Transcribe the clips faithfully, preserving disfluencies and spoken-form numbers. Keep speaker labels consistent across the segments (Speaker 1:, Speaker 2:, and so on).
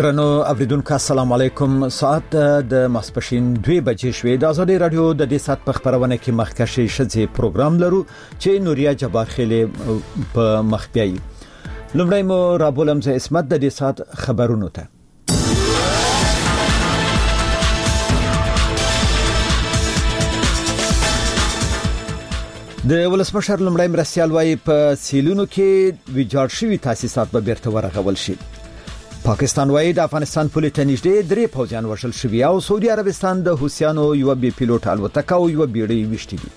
Speaker 1: درنو اوریدونکو السلام علیکم. ساعت د ماسپښین دوه بجې شوې. د ازادي رادیو د دې سات په خبرونه کې مخکشي شځې پروګرام لرو چې نوریا جبار خېلې په مخبيي. لومړی مو رابولم زه اسمت د دې سات خبرونو ته. د ولسمشر لومړی مرستيال وايي په سیلونو کې ویجاړ شوي تاسیسات به بیرته ورغول شي. پاکستان وايي د افغانستان پولیس ته نږدې درې پوځیان وژل شوي او سعودي عربستان د حوثیانو یو بي پیلوټ الوتکه او یو بیړۍ وشتي دي.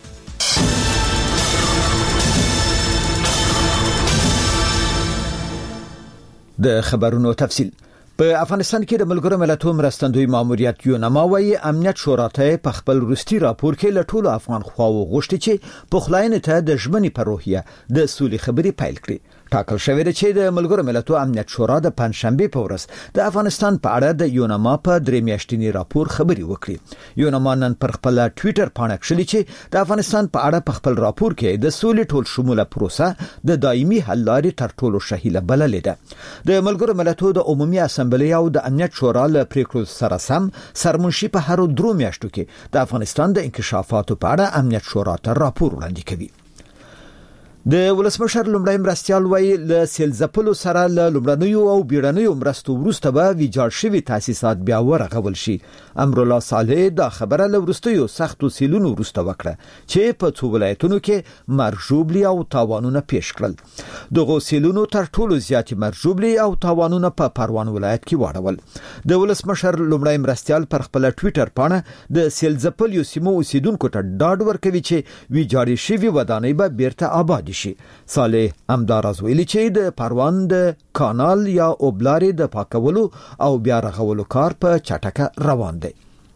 Speaker 1: د خبرونو تفصیل. په افغانستان کې د ملګرو ملتونو مرستندوی ماموریت یونما وايي امنیت شورا ته په خپل روستي راپور کې له ټولو افغان خواو غوښتي چې په خلاینه ته د ژمنې په روحیه د سولې خبرې پیل کړي. ټاکل شوې ده چې د ملګرو ملتونو امنیت شورا د پنځشنبه په ورځ د افغانستان په اړه د یونما په درې میاشتنی راپور خبري وکړي. یونما نن پر خپل ټوئیټر باندې کړی چې د افغانستان په اړه په خپل راپور کې د سولې ټول شموله پروسه د دایمي حل لارې تر ټولو شهيله بللې ده. د ملګرو ملتونو د عمومي اسمبلی او د امنیت شورا له پریکړو سره سم سرمنشي په هر درو میاشتو کې د افغانستان د انکشافاتو په اړه امنیت شورا ته راپور وړاندې کوي. د ولسمشر لومړی مرستيال وايي له سیلځپلو سره له لومړنیو او بیړنیو مرستو وروسته به ویجاړ شوي تاسیسات بیا ورغول شي. امرالله صالح دا خبره له وروستیو سختو سیلونو وروسته وکړه چې په څو ولایتونو کې مرجوبلي او تاوانونه پیښ کړل. دغه سیلونو تر ټولو زیات مرجوبلي او تاوانونه په پروان ولایت کې واړول. د ولسمشر لومړی مرستيال پر خپل ټوئیټر باندې د سیلځپل یو سیمو اوسیدونکو ته ډاډ ورکوي چې ویجاړ شوي ودانۍ به بیرته آباد شي. صالح امدارز ویلي چې د پروان د کانال یا اوبلارې د پاکولو او بیا رغولو کار په چټکه روان دی.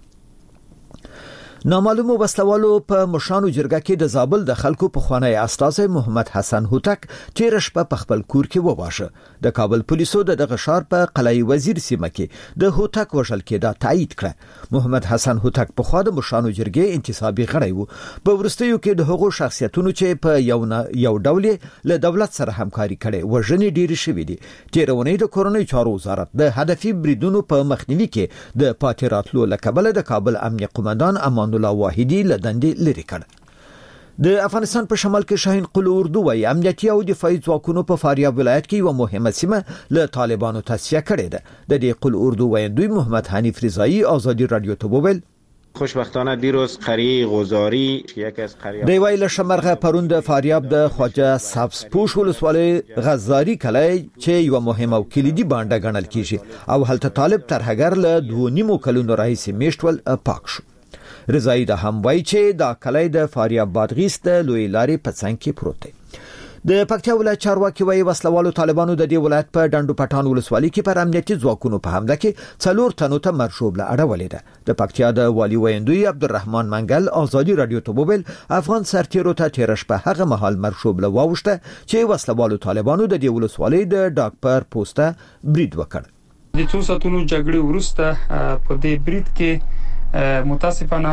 Speaker 1: نامعلومو وسلوالو په مشانو جرګه کې د زابل د خلکو په خوانی استاد محمد حسن هوتک تیر شپه په خپل کور کې وواشه. د کابل پولیسو د دغه شار په قلعه وزیر سیمه کې د هوتک وژل کېدا تایید کړه. محمد حسن هوتک په خوا د مشانو جرګې انتصابي غړی وو. په ورستیو کې د هغو شخصیتونو چې په یو یو ډول له دولت سره همکاري کړي وژنې ډېری شوې دي. تیرونی د کورونی چارو وزارت د هدفي بریدونو په مخنیوي کې د پاتې راتلو لکبل د کابل امنیه قومندان امان الله واحدی لدندې لري کړ. د افغانستان په شمال کې شاهین قل اردو وايي امنیتي او دفاعي ځواکونو په فاریاب ولایت کې یو مهمه سیمه له طالبانو تصفیه کړې ده. د دې قل اردو وایندوی محمد حنیف رضایی آزادی رادیو ته وویل
Speaker 2: خوشبختانه دیروز قریه غزاری یکی از قریه
Speaker 1: دی ویل شمرغه پروند فاریاب د خواجه سبز پوش ولسوالۍ غزاری کلی چې یو مهمه او کلیدي باندې ګڼل کیږي او هلته طالب ترهګر له دوه نیمو کلونو راهیسې میشتول پاک شو. رضایی د هم وای چې دا کلی د فاریاب بادغیس د لوی لارې په څنګ کې پروت دی. د پکتیا ولایت چارواکي وایي وسلوالو طالبانو د دې ولایت په ډنډو پټان ولسوالۍ کې پر امنیتي ځواکونو په حمله کې څلور تنو ته مرشوب له اړولې ده. د پکتیا د والی ویندوی عبدالرحمن منګل آزادی رادیو ته وویل افغان سرتیرو ته تیرش په هغه مهال مرشوب له واوښته چې وسلوالو طالبانو د دې ولسوالۍ د ډاکپر پوسټه برید وکړ.
Speaker 3: د څو ساتونو جګړې وروسته په دې برید کې متاسفانه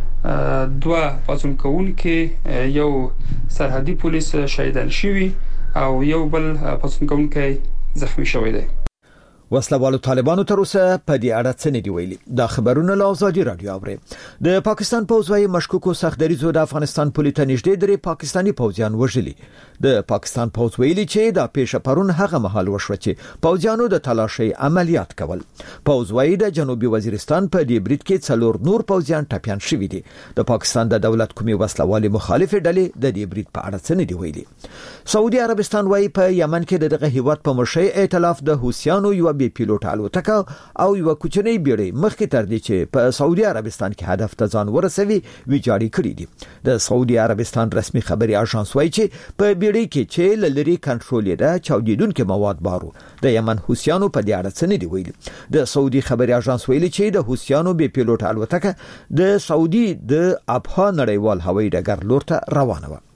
Speaker 3: دوا پاتون کون کې یو سرحدي پولیس شهیدان شوی او یو بل پاتون کون کې زخمی شوی دی.
Speaker 1: وسلوالو طالبانو تر اوسه په دې اړه څه نه دی ویلي. دا خبرونه له آزادي رادیو اوري. د پاکستان پوځ وايي مشکوکو سختدریزو د افغانستان پولیس ته نږدې درې پاکستانی پوځیان وژلي. د پاکستان پوځ ویلي چې دا پیښه پرون هغه مهال وشوه چې پوځیانو د تلاشي عملیات کول. پوځ وايي د جنوبي وزیرستان په دې برید کې څلور نور پوځیان ټپيان شوي دي. د پاکستان د دولت کومي وسلوالي مخالف ډلې د دې برید په اړه څه نه دی ویلي. سعودي عربستان وايي په یمن کې دغه هیواد په مرشي ائتلاف د حوثیانو یو بي پیلوټ الوتکه او یو کوچنی بیړۍ مخکې تر دې چې په سعودي عربستان کې هدف ته ځان ورسوي ویجاړی کړی دي. د سعودي عربستان رسمي خبري اژانس وايي چې په بیړۍ کې چې لری کنټرول ده چاودیدونکو مواد بارو. د یمن حوثیانو په دې اړه څه نه دی ویلي. د سعودي خبري اژانس ویلي چې د حوثیانو بي پیلوټ الوتکه د سعودي د ابها نړیوال هوایي ډګر لور ته روانه و.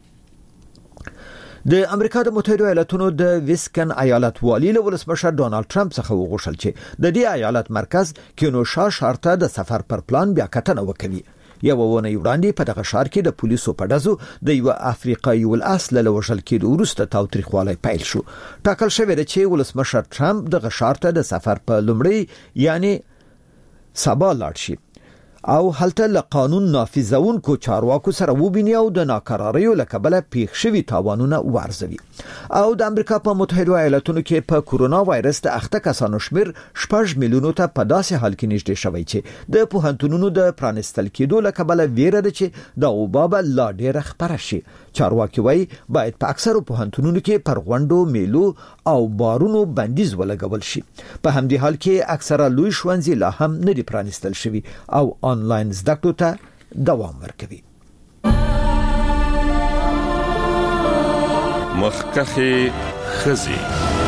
Speaker 1: د امریکا د متحده ایالاتونو د ویسکن ایالت والی له ولسمشر ډونالد ټرمپ څخه وغوښتل چې د دې ایالت مرکز کینوشا شارته د سفر پر پلان بیا کتنه وکړي. یو ونه وړاندې په دغه ښار کې د پولیسو په ډزو د یو افریقایي ول اصل وشل کې وروسته تاوتریخوالی پیل شو. ټاکل شوی دی چې ولسمشر ټرمپ دغه ښار ته د سفر په لومړی یعنی سبا لاړ شي او هلته له قانون نافذونکو چارواکو سره وبیني او د ناکراریو لکبله پیښ شوی تاوانونه ورزوي. او د امریکا په متحده ایالاتونو کې په کورونا وایرس د اخته کسانو شمیر شپږ میلیونو ته په داسې حال کې نږدې شوی چې د پوهنتونونو د پرانستل کېدو لکبله ویره ده چې د وبا لا ډیره خپره شي. چارواکي وایي باید په اکثرو پوهنتونونو کې پر غونډو میلو او بارونو بندیز ولګول شي. په همدې حال کې اکثره لوی ښوونځي لا هم نه دي پرانستل شوي او آنلاین زده کړو ته دوام ورکوي.
Speaker 4: مخکخي خزي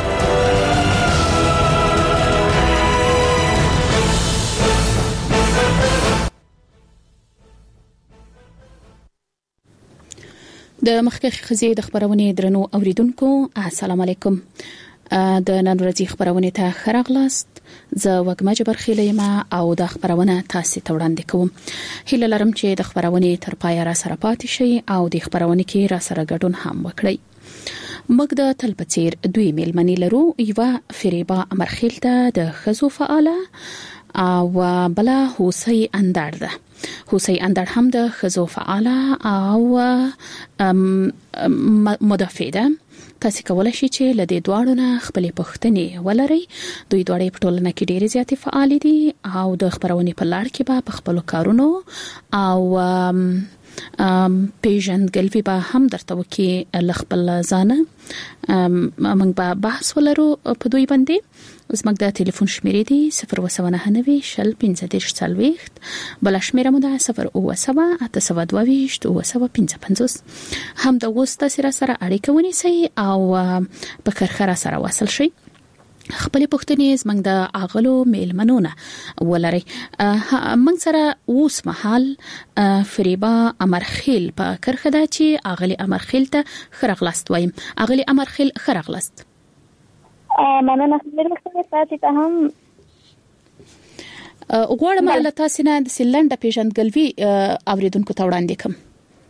Speaker 5: د مخکخي خزي د خبرونه درنو اوریدونکو السلام علیکم. د نن ورځې خبرونه ته خراغلاست. زه وګما جبر خیلیم او د خبرونه تاسو ته وړاندې کوم. هیله لرم چې د خبرونه تر پای را سره پاتې شئ او د خبرونه کې را سره ګډون هم وکړئ. موږ د تلپچیر دوی میلمنې لرو. یو فریبا امرخیل ته د خزو فعاله او بلا حوسی اندر ده. حوسی اندر هم د خزو فعاله او مدافع ده. تاسو کولای شئ چې له دې دواړو نه خپلې پوښتنې ولرئ. دوی دواړه په ټولنه کې ډېرې زیاتې فعال دي او د خبرونې په لړ کې به په خپل کارونو او پیژندګلوي به هم درته وکي. لخپل ځانه موږ به بحث ولرو په دوی باندې. اوس موږ د ټلیفون شمیرې دي صفر وسو نه نوي شل پنځه دېرش څلوېښت، بل شمیره مو ده صفر اوسو اته سوه دوه ویشت اوسو پنځه پنځوس. هم د اوس تاسو سره اړیکه ونیسئ او په کرخره سره وصل شئ. خپل پوښتنې زمنګ د اغلو میلمنونه ولري. موږ سره اوس مهال فریبا امرخیل په کرخه ده چې اغلی امرخیل ته خرغلست وایم. اغلی امرخیل خرغلست.
Speaker 6: مننه خبرې تاسو ته هم
Speaker 5: غواړم له تاسو نه د سیلنډ پیژندګلوي اوریدونکو ته وړاندې کوم.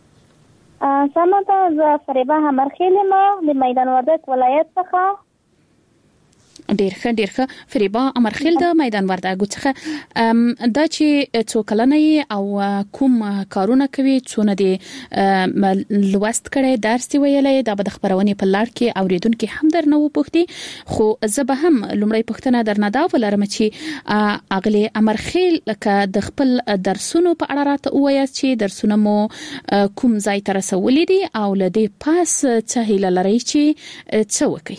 Speaker 6: سمه ده فریبا امرخیل ما د میدان وردګ ولایت څخه.
Speaker 5: ډیر ښه ډیر ښه. فریبا امرخیل د میدان وردګ څخه دا چې څو کلنې او کوم کارونه کوي، څونه دي لوست کړي، درس دی ویلې، دا به د خبرونې په لړ کې اوریدونکو هم درنه وپوښتي. خو زه به هم لومړی پوښتنه درنه دا ولرم چې اغلی امرخیل لکه د خپل درسونو په اړه راته ووایاست چې درسونه مو کوم ځای ته رسولي دي او لدې پاس څه هیله لرئ چې څه وکړي.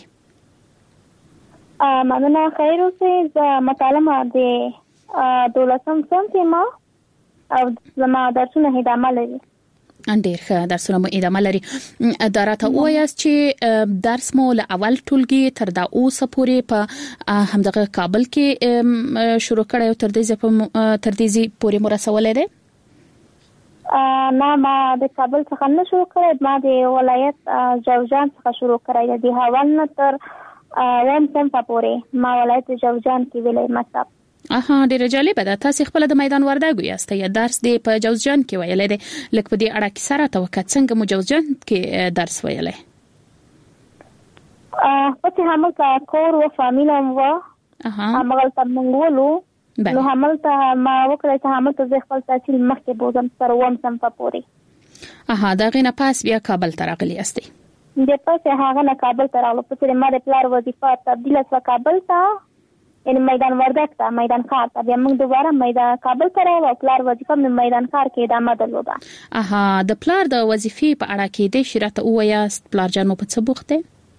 Speaker 6: مننه. خیر اوسئ. زه مطالعه د دولسم صنف یم او زما درسونه ادامه لري.
Speaker 5: ډیر ښه. درسونه مو ادامه لري. دا راته وایاست چې درس مو له اول ټولګي تر دا اوسه پورې په همدغه کابل کې شروع کړی او تر دې تر دې پورې مو رسولې ده؟
Speaker 6: نه، ما د کابل څخه نه شروع کړی، ما د ولایت جوزجان څخه شروع کړی. د حوال نه تر ویم صنف پورې ما ولایت جوزجان کې ویلې مکتب.
Speaker 5: اها، ډیره جالبه ده. تاسو خپل د میدان وردګ یاست، یا درس دی په جوزجان کې ویلې ده؟ لکه په دې اړه کې سره توقع څنګه مو جوزجان کې درس ویلې؟
Speaker 6: اه پته همغه کور و فامیلم و
Speaker 5: اها
Speaker 6: همغه تم مونږولو نو همغه ما وکړای چې همغه زه خپل تحصیل مخکې بوزم سره وم صنف پورې.
Speaker 5: اها، دا غینه پاس بیا کابل ته راغلی یاست؟
Speaker 6: د پاسه هغه نه کابل ته راغلو، په ما د پلار وظیفه تبدیل شو کابل ته، یعنی میدان وردګ ته، میدان ښار ته. بیا موږ دوباره میدان کابل ته راغلو، پلار وظیفه مې میدان ښار کې ادامه درلوده.
Speaker 5: اها، د پلار د وظیفې په اړه کې د شرایط وایاست پلار جان مو په څه بوخته؟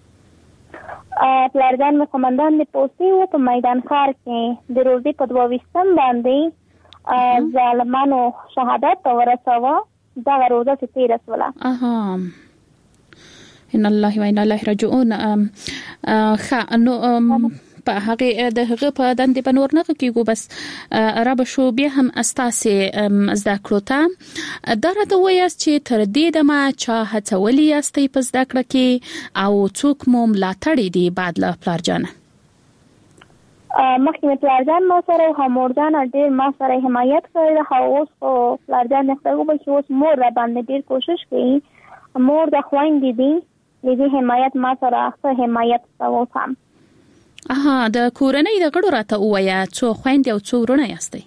Speaker 6: ا پلار جان مې قومندان د پوسټي و په میدان ښار کې د روزي په دوه ویشتم باندې ظالمانو شهادت ورسوه. دا روزه چې تیر وسوله.
Speaker 5: اها، ان الله و انا الیه راجعون. خ نو په هغه د هغه په دند په نور نه کېږو، بس را به شو بیا هم استاسه زده کړو ته. دا راته وایاست چې تر دې د ما چا هڅولي یاستئ په زده کړه کې او څوک مو ملاتړي دي بعد له پلار جان؟
Speaker 6: مخکې پلارجان ما سره او مورجان ډېر ما سره حمایت کړی او اوس خو پلارجان نخته وبل چې اوس مور را باندې ډېر کوشش کوي مور د خويندې دي دې حمایت ما سره څه حمایت کوم.
Speaker 5: اها د کورنۍ د غړو راته وایا څو خويندې او څو ورونه یاستئ؟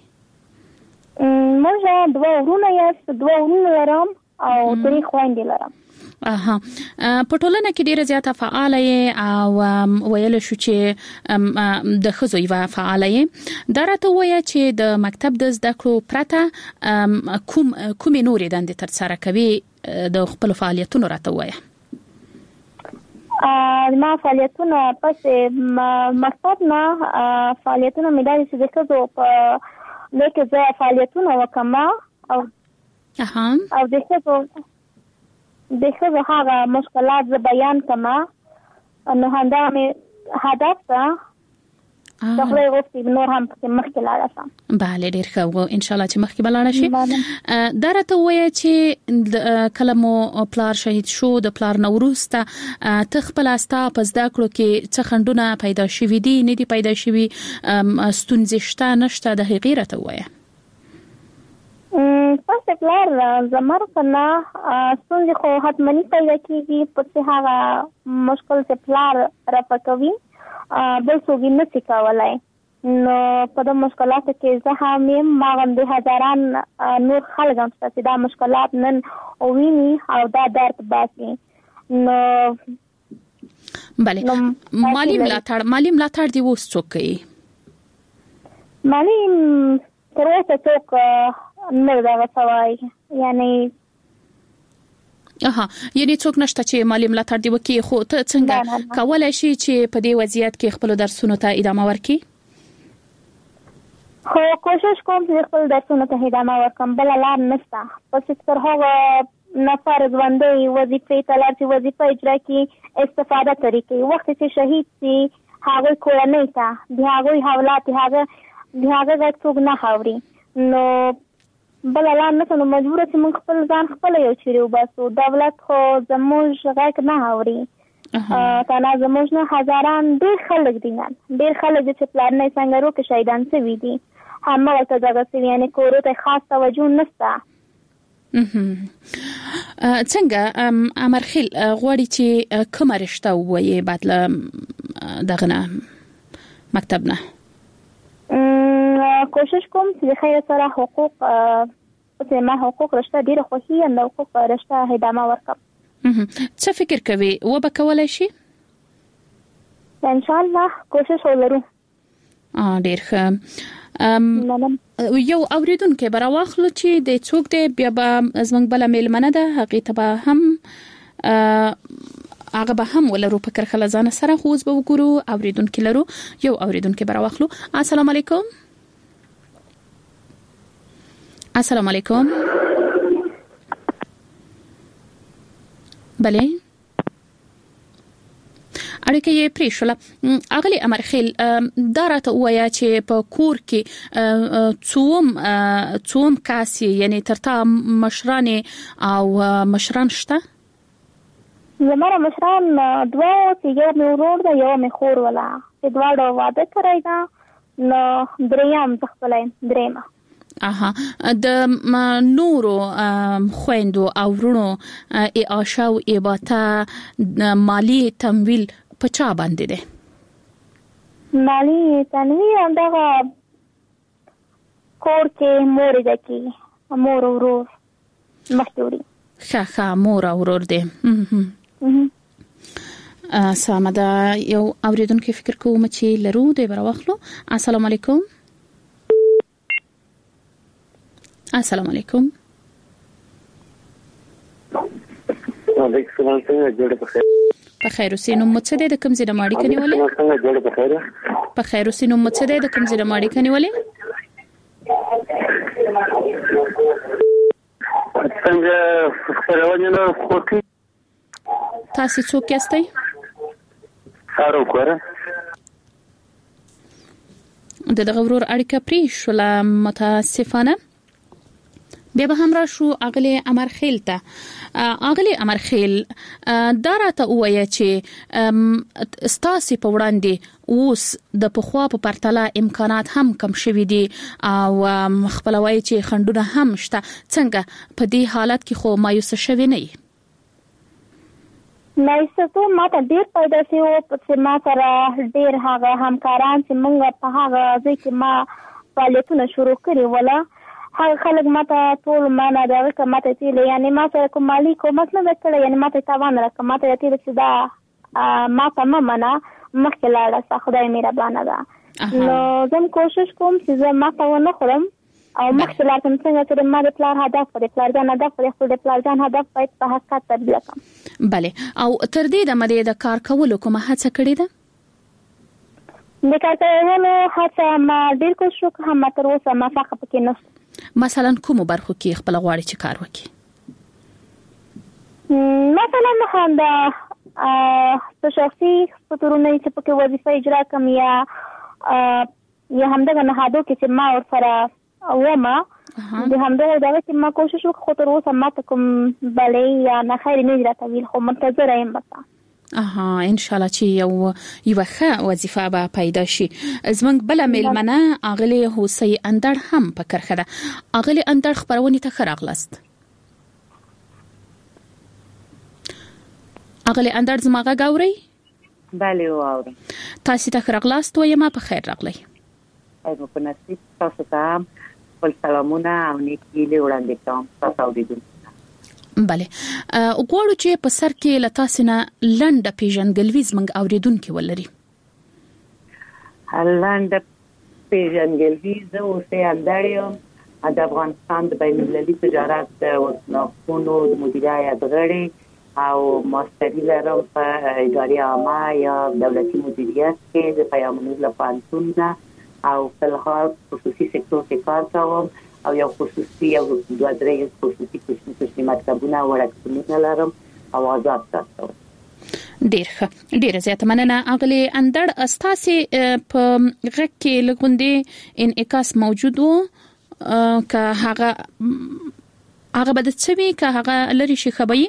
Speaker 6: موږ دوه ورونه یاست دوه ورونه لرم او درې خويندې لرم.
Speaker 5: اها په ټولنه کې ډیره زیاته فعاله او ویل شو چې د خزو یو فعاله دا راته وایي چې د مکتب د زده کړو پرته کوم کوم نورې دندې تر سره کوي د خپل فعالیتونو راته وایي.
Speaker 6: ما فعالیتونه پس مکتب نه فعالیتونه مې داسې چې د خزو په لکه زه فعالیتونه وکم او
Speaker 5: اها
Speaker 6: او د خزو د خزو هغه مشکلات ز بیان کما نو هنده مې هدف ته د خپل غوښتنې نور هم مخکې لاړ شم.
Speaker 5: بله ډیر ښه ان شاء الله چې مخکې بلاړ شي. دا راته وایي چې کلمو پلار شهید شو د پلار نوروسته تخپل استا په زده کړو کې څه خندونه پیدا شوي دي نه دي پیدا شوي ستونزې شته نشته د هغې راته وایي.
Speaker 6: پس پلار زمر کنا ستونزې خو حتمنی پیدا کیږي پس هغه مشکل سے پلار رفع کوي بل څوک نه سکولای نو په د مشکلاتو کې زه هم ما غوندې هزاران نور خلک هم چې دا مشکلات نن ویني او دا درد باسي نو
Speaker 5: بله مالی ملاتړ مالی ملاتړ دی وس څوک کوي؟
Speaker 6: مالی تر اوسه څوک نه دا وسوي یعنی
Speaker 5: اها یعنی څوک نشته چې مالی ملاتړ دی وکي خو ته څنګه کولای شي چې په دې وضعیت کې خپل درسونو ته ادامه ورکړي؟
Speaker 6: خو کوشش کوم چې خپل درسونو ته ادامه ورکړم بل لار نشته پس تر هغه نفر ژوندۍ وظیفې ته لار چې وظیفه اجرا کړي استفاده طریقې وخت چې شهید سي هغه کورنۍ ته د هغه حالات هغه د هغه غږ څوک نه اوري نو بل لار نه نو مجبور چې موږ خپل ځان خپل یو چیرې وباسو دولت خو زموږ غږ نه اوري کله زموږ نه هزاران ډېر خلک دي نن ډېر خلک چې پلان نه څنګه رو کې شهیدان شوي دي هم ورته دغه سوي یعنی کورو ته خاص توجه نشته.
Speaker 5: څنګه امرخیل غواړي چې کومه رشته وایي بعد له دغه نه مکتب نه؟
Speaker 6: کوشش کوم چې خیر سره حقوق چې ما حقوق رشته ډیره خوښي اند حقوق رشته ادامه ورکړم.
Speaker 5: څه فکر کوي و به کولای شي؟
Speaker 6: ان شاء الله کوشش ولرو.
Speaker 5: ا ډیر ښه یو اوریدونکو برا واخلو چې د څوک دی بیا به زمنګ بل میلمنه ده هغه ته هم هغه به هم ولرو په کرخه ځان سره خوځ به وګورو اوریدونکو لرو یو اوریدونکو برا واخلو. السلام علیکم. السلام علیکم. بله اړیکه یې پریښوله. اغلی امرخیل دا راته وایي چې په کور کې څوم څوم کاسي یعنی ترتا مشران او مشران شته؟
Speaker 6: زموږ مشران دوه چې یو مې ورور ده یو مې خور ولا چې دواړو واده کړی ده نو دریم خپلای دریمه.
Speaker 5: اها د نورو خويندو او ورونو ای آشاو ای باتا مالی تمویل په چا باندې ده؟
Speaker 6: مالی تمویل همدغه کور کې مور ده کې مور ورور مخوري
Speaker 5: ښه ښه مور ورور ده. سامده یو اوریدونکو فکر کوم چې لرو دی برواخلو. السلام علیکم. السلام علیکم.
Speaker 7: وعلیکم السلام. څنګه جوړ په خیر؟
Speaker 5: په خیر اوسې. نو مڅ دې د کوم ځای ماړی کني ولې؟
Speaker 7: څنګه جوړ په خیر؟
Speaker 5: په خیر اوسې. نو مڅ دې د کوم ځای ماړی کني ولې؟
Speaker 7: څنګه خبرونه نو کوټي
Speaker 5: تاسو څوک یاستئ؟
Speaker 7: سارو کوره
Speaker 5: د دغه ورور اړیکه پری شو متاسفانه. بیا به همراه شو اغلی امرخیل ته. اغلی امرخیل دا راته وایي چې ستاسو په وړاندې اوس د پخوا په پرتله امکانات هم کم شوي دي او خپلوي چې خندونه هم شته، څنګه په دې حالت کې خو مایوس شوي نه یې؟
Speaker 6: مایوس ته ماته ډیر پیدا شي او په ما سره ډیر هغه همکاران چې موږ په هغه ځای کې ما فعالیتونه شروع کړي ولا هغه خلک ماته ټول معنا دغه کماته چې یعنی ما سره کوم مالی کومک نه وکړي، یعنی ماته تاوان راکړه، ماته چې چې دا ما ته ما معنا مخکې لاړه، خدای مهربانه ده. نو زم کوشش کوم چې زه ما ته ونه خورم او مخکې لاړم څنګه چې ما د پلان هدف د پلان ځان هدف د خپل پلان هدف باید په حقیقت تبدیل کړم.
Speaker 5: بله، او تر دې د مده د کار کولو کومه هڅه کړې ده؟
Speaker 6: د کار کولو هڅه ما ډیر کوشش کوم، هم تر اوسه ما فقط پکې نه.
Speaker 5: مثلا کوم برخو کې خپل غواړي چې کار وکړي؟
Speaker 6: مثلا هم دا په شخصي فطورونه چې پکې وظیفه اجرا کوم یا یا هم دغه نهادو کې چې ما ورسره وما د هم دغه دغه چې ما کوشش وکړم تر اوسه ما ته کوم بلې یا نه خیر نه راته ویل، خو منتظر یم بس.
Speaker 5: اها ان شاء الله چې یو یو ښه وظیفه به پیدا شي. زمنګ بل ملمنه اغلی حسین اندړ هم په کرخه ده. اغلی اندړ خبرونه ته خراغلاست. اغلی اندړ زماغه غاوري؟
Speaker 8: بله واوري.
Speaker 5: تاسو ته خراغلاست و یم په خیر راغلی.
Speaker 8: ایمه په نصیب تاسو ته ول سلامونه او نیکی له وړاندې کوم تاسو اوریدل.
Speaker 5: بله، وګورو چې په سر کې لتاسنه لنډه پیژنګلوي زمنګ اوریدونکو ولري.
Speaker 8: لنډه پیژنګلوي زه اوسه اندړم د افغانستان د بین المللي تجارت د وسناکونو د مدیریت غړي او ماستری لرم په ادارې عامه یا دولتي مدیریت کې د پیامونو لپاره او په الحال خصوصي سکتور کې کار کوم او یو خصوصي او دوه درې خصوصي کوچني مکتبونه ورکړم لرم او آزاد تاسو.
Speaker 5: ډیر ښه، ډیر زیاته مننه اغلی اندړ. استاسي په غږ کې لګوندې انعکاس موجود وو که هغه هغه بد څه که هغه لري شي خبري.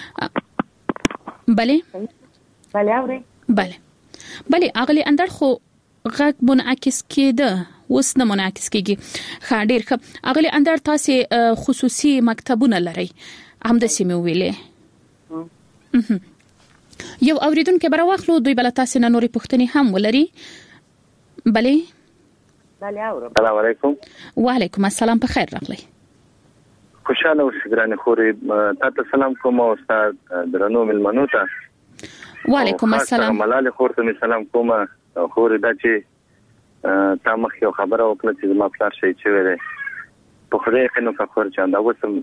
Speaker 5: بله
Speaker 8: بله اوري
Speaker 5: بله بله اغلی اندړ خو غږ منعکس کېده، اوس نه منعکس کیږي. خا ډیر ښه اغلی اندړ تاسو خصوصي مکتبونه لري هم د سیمه ویلې. یو اوریدونکو برا واخلو دوی بل تاسو نه نوري پښتني هم ولري. بله
Speaker 8: بله اورم.
Speaker 7: السلام علیکم.
Speaker 5: وعلیکم السلام، په خیر راغلی.
Speaker 7: خوشاله اوسئ ګرانه خوري. تاسو سلام کوم او استاد درنو ملمنو ته.
Speaker 5: وعلیکم السلام.
Speaker 7: ملاله خورته سلام کوم خوري دا چې تا مخ یو خبره وکړه چې ما پلار شي چې وره په خدای کې نو فخر چاندا وسم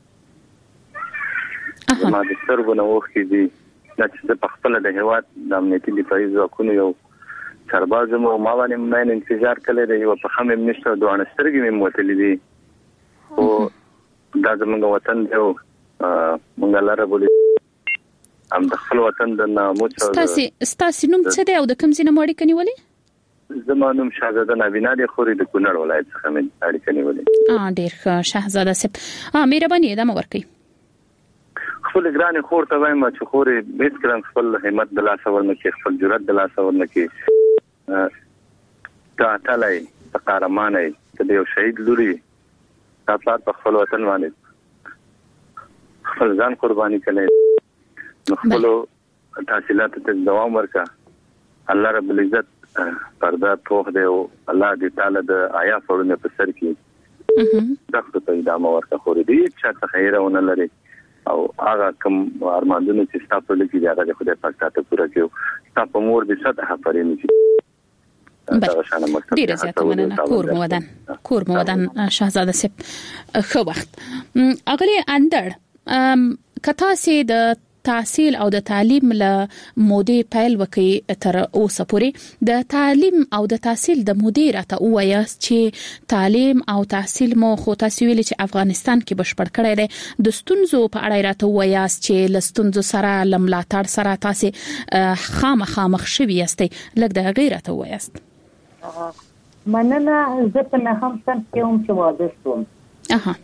Speaker 7: ما د سترګو نو وخت دي چې په خپل د هواد د امنیتي دفاعي ځواکونو یو سرباز مو ما باندې مې انتظار کړی دی او په خمه منشته دوه سترګې مې موتلې دي او دا زموږ وطن دی او مونږ لاره بولې ام د خپل وطن د ناموس
Speaker 5: ستاسي ستاسي نوم څه دی او د کوم ځای نه مړی کني ولې؟
Speaker 7: زمانوم شاهزاده نبینا دی خوري د کونړ ولایت څخه مې اړیکه نیولې.
Speaker 5: اه ډیر ښه شاهزاده صاحب. اه مهرباني ده مو ورکي.
Speaker 7: خپل ګران خور ته وایم چې خوري بیت کړم خپل همت د لاس ورنه کې خپل جرأت د لاس ورنه کې تا تعالی تقارمانه ته یو شهید لوري تاسو په خپل وطن باندې خپل ځان قرباني کړي، خپل تحصیلات ته دوام ورکا. الله رب العزت پردا توخ دی او الله دې تعالی د آیا فورونه په سر کې دغه ته ادامه ورکړي. خو دې چې خیرونه لري او هغه کوم ارمانونه چې تاسو لکه دا د خدای پاک ته پوره کړو تاسو مور دې ساده حفرې نشي. دا شانه مکتب
Speaker 5: ډیر زیات مننه. کور مودن کور مودن شاهزاده صاحب خو وخت اغلی اندړ کتا سي د تحصیل او د تعلیم له مودې پیل وکي تر اوسه پورې د تعلیم او د تحصیل د مودې راته وایاست چې تعلیم او تحصیل مو خو تاسو ویل چې افغانستان کې بشپړ کړی دی، د ستونزو په اړه راته وایاست چې لستونزو سره لملاتړ سره تاسو خامخا مخ شوي یاستئ، لکه د غیرته وایاست.
Speaker 8: مننه. زه په نه هم څنګه کوم چې واده شوم.
Speaker 5: اها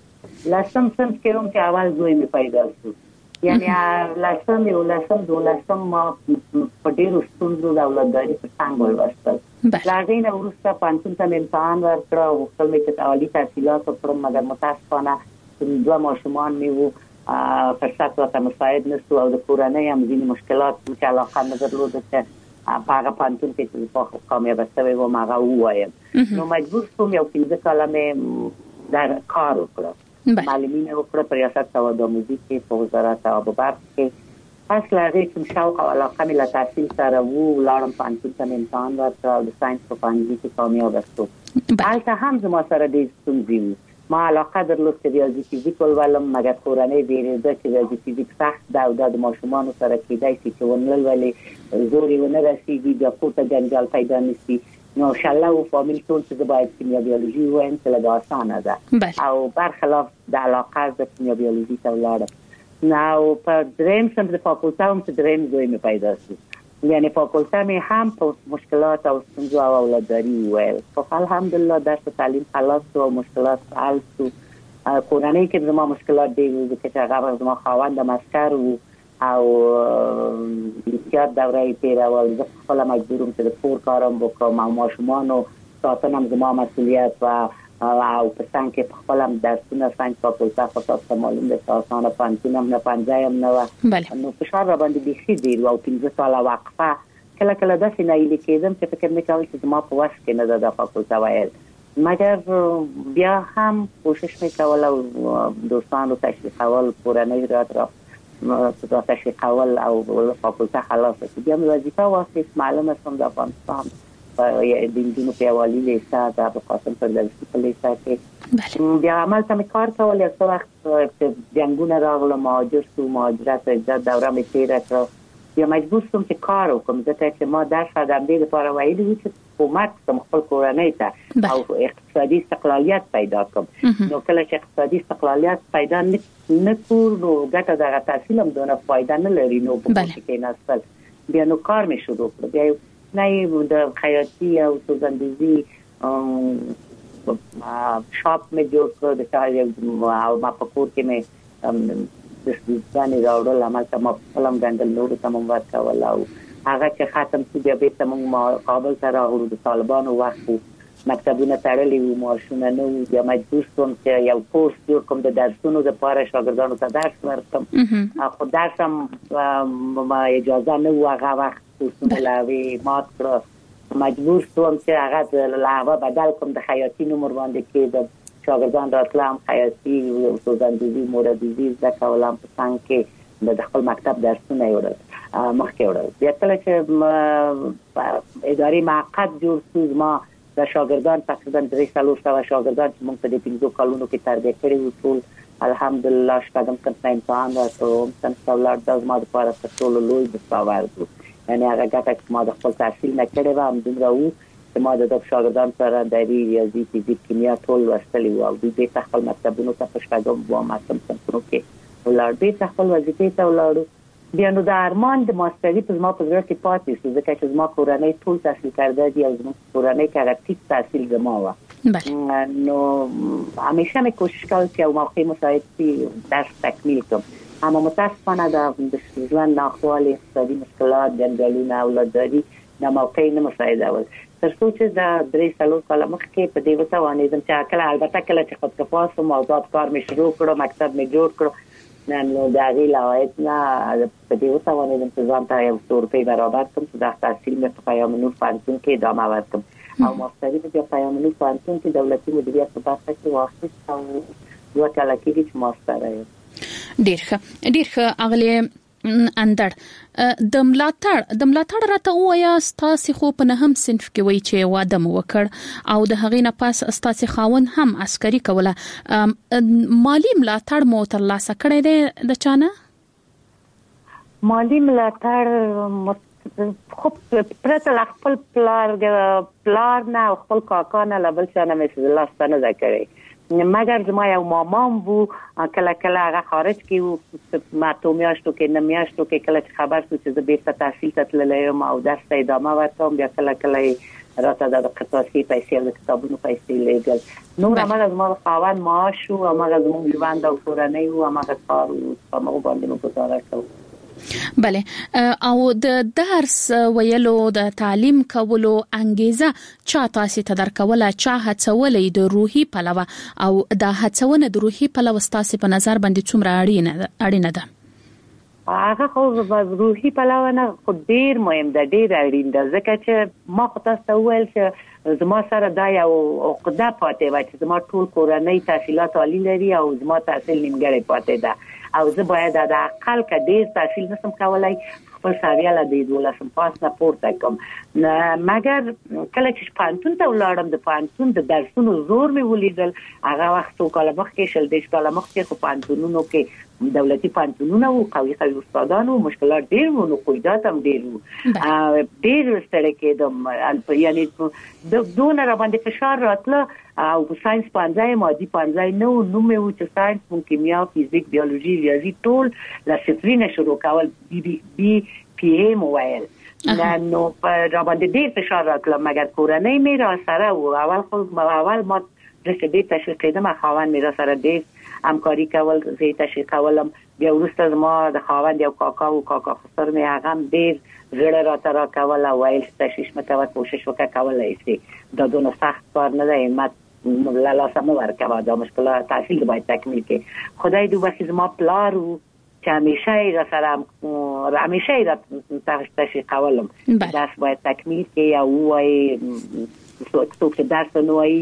Speaker 8: لسم سم کې هم چې اول زوی می پیدا شو یعنی لسم یو لسم دو لسم ما په ډیرو ستونزو د اولادګاری په څنګه ولوستل لاغې نه ورسته پانتون ته امتحان ورکړ او خپل می ته عالی تحصیلات وکړم مګر متاسفانه دوه ماشومان می وو فرصت ورته مساعد نشو او د کورنۍ هم ځینې مشکلات چې علاقه نه درلوده چې په هغه پانتون کې چې کامیاب شوی و ما هغه وایم نو مجبور شوم یو پنځه کاله مې در کار وکړم معلمین وکړه په ریاست تعهد آموزی کې په وزارت آب و برق کې پس لاغې کوم شوق او علاقه مې له تحصیل سره وو لاړم پانتون ته امتحان ورکړ او د ساينس په پانګي کې کامیاب شوم هلته هم زما سره ډېر ستونزې وو ما علاقه درلود چې ریاضي فیزیک ولولم مګر کورنۍ ډېرې ده چې ریاضي فیزیک سخت ده او د ماشومانو سره کېدای شي چې ونلل ولې زور یې ونه رسېږي بیا کور ته جنجال پیدا نه شي نو انشاءالله و فامیل ټول چې باید کیمیا بیولوژي وایم چې لږ اسانه ده او برخلاف د علاقه د کیمیا بیولوژي ته ولاړم نو په دریم سم د فاکولته هم چې دریم زوی مې پیدا شو یعنی فاکولته مې هم په مشکلات او ستونزو او اولادګاري وویل خو الحمدلله درس تعلیم خلاص شو او مشکلات حل شو کورنۍ کې زما مشکلات ډېر وو ځکه چې هغه زما خاوند مسکر وو او بسیار دوره یې تېرول زه خپله مجبور وم چې د کور کارم وکړم او ماشومانو ساتنه هم زما مسؤلیت وه او په څنګ کې په خپله هم درسونه ساینس فاکولته خو تاسو ته معلوم دی چې اسانه پوهنتون هم نه پنځه هم نه وه نو فشار راباندې بیخي ډېر و او پنځه کاله وقفه کله کله داسې ناهیلې کېدم چې فکر مې کول چې زما په وس کې نه ده دا فاکولته ویل مګر بیا هم کوشش مې کول او دوستانو تشویقول کورنۍ رات را په تشویقول او فاکولته خلاصه شو بیا مې وظیفه واخیست معلومه شوم د افغانستان په د نجونو پیاوړي لیسه د ابوالقاسم فردوسي په لیسه کې بیا عمل ته مې کار کول یو څه وخت چې جنګونه راغله مهاجر شو مهاجرت عزت دوره مې تېره کړه بیا مجبور شوم چې کار وکړم ځکه چې ما درس د همدې لپاره ویلي وو چې حکومت کړم خپل کورنۍ ته او اقتصادي استقلالیت پیدا کړم نو کله چې اقتصادي استقلالیت پیدا نه کړو نو ګټه دغه تحصیل هم دونه فایده نه لري نو په کې کېناستل بیا نو کار مې شروع کړ بیا نه د خیاطي او سوزندوزي شاپ مې جوړ کړ د چای او ما په کور کې مې د ځانې راوړل همالته ما خپلم ګنډل نورو ته هم ورکول او هغه چې ختم شو بیا بېرته موږ کابل ته راغلو د طالبانو وخت و مکتبونه تړلي وو معاشونه نه وو بیا مجبور شوم چې یو کورس جوړ کړم د درسونو دپاره شاګردانو ته درس ورکړم خو درس هم اجازه نه وو هغه وخت کورسونه له هغې مات کړه مجبور شوم چې هغه له هغه بدل کړم د خیاطي نوم ورباندې کېدم شاګردان راتلم خیاطي سوزندوزي موردوزي زده کولم په څنګ کې د خپل مکتب درسونه یې وړل مخکې وړل بیا کله چې ادارې معقد جوړ شو زما د شاګردان تقریبا درې څلور سوه شاګردان چې موږ په دې پنځو کلونو کې تربیه کړي وو ټول الحمدلله شپږم صنف امتحان ورکړو اووم صنف ته ولاړ دا زما دپاره تر ټولو لوی دستاورد و یعنې هغه ګټه چې ما د خپل تحصیل نه کړې وه همدومره وو چې ما د دغه شاګردان سره دري ریاضي فزیک کیمیا ټول لوستلي وو او دوی بېرته خپل مکتبونو ته په شپږم اووم اتم صنفونو کې ولاړ بېرته خپل وظیفې ته ولاړو بیا نو د ارمان د ماستري په زما په زړه کې پاتې شو ځکه چې زما کورنۍ ټول تحصیل کرده دي او زموږ کورنۍ کې هغه ټیک تحصیل زما وه نو همیشه مې کوشش کول چې یو موقع مساعد شي درس تکمیل کړم اما متاسفانه د ژوند ناخوالې اقتصادي مشکلات جنجالونه اولادګاري دا موقع نه مساعدول تر څو چې د درې څلور کاله مخکې په دې وتوانېدم چې کله البته کله چې خودکفا شوم او ازاد کار مې شروع کړو مکتب مې جوړ کړو نو د هغې له عواید نه په دې وتوانېدم چې ځان ته یو څو روپۍ برابر کړم چې د تحصیل مې په پیام نور پوهنتون کې ادامه ورکړم او ماستري مې بیا پیام نور پوهنتون کې دولتي مدیریت په برخه کې واخیست او دوه کاله کېږي چې ماستره یم
Speaker 5: ډېر ښه ډېر ښه اغلې اندړ د ملاتړ د ملاتړ راته وایا ستاسو خو په نهم صنف کې وای چې واده مو وکړ او د هغې نه پاس ستاسو خاون هم عسکري کوله مالی ملاتړ مو ترلاسه کړی دی د چانه
Speaker 8: مالی ملاتړ خو پرته خپل پلار پلار نه خپل کاکا نه لبل چانه مې لاسته نه کړی مګر زما یو مامام وو کله کله هغه خارج کې وو ما تو میاشتو کې نه میاشتو کې کله چې خبر شو چې زه بیرته تحصیل ته تللی یم او درس ته ادامه ورکوم بیا کله کله راته د قطاسي پیسې او کتابونو پیسې لګل نو هغه زما خاوند معاش او هغه زموږ ژوند او کورنۍ او هغه کار په مو باندې نو گزاره کوو.
Speaker 5: بله او د درس ویلو د تعلیم کولو انګیزه چا تاسو ته درکوله چا هڅولې د روحي پلوه او د هڅونه د روحي پلوه ستاسو په نظر باندې څومره اړینه اړینه ده؟
Speaker 8: هغه خو روحي پلوه نه خو ډیر مهم ده ډیر اړین ده ځکه چې ما خو تاسو ویل چې زما سره دا یو عقده پاتې و چې زما ټول کورنۍ تحصیلات عالی لري او زما تحصیل نیمګړی پاتې ده او زه باید د اقل کې ډیر تحصیل نسم کولای خپل ساریاله د دولسم پاس نه پورته کوم مګر کله چې پانتون ته ولاړم د پانتون د درسونو زور مې ولیدل هغه وخت کله مخکې شل دیش کله مخکې خو پانتونونو کې دولتي پانتونونه او قوي قوي استادانو مشکلات ډیر وو نو قیدات هم ډیر وو ډیر ستړي کېدم یعنی د دونه را باندې فشار راتله او ساينس پانځای مادي پانځای نو نو مې و چې ساينس مون کیمیا فزیک بیولوژي ریاضي ټول لا صفرینه شروع کول بي بي پی ام وایل نو را باندې ډیر فشار راتله مګر کورنۍ مې را سره و اول خو اول ما د دې تشویق کېدم خاوند مې را سره ډیر همکاري کول زه تشویق کولم بیا وروسته ما د خاوند یو کاکا او کاکا خسر مې هغه ډیر زړه را تر کول او ویل تشویق مکوه کوشش وکړه کولای شي دا دونه سخت کار نه دی مت لاله سم ورکوه دا مشکلات تحصیل باید تکمیل کړي خدای دې وکړي زما پلار چې همیشه را سره همیشه را تشویق کولم درس باید تکمیل کړي او وای څوک چې درس نه وایي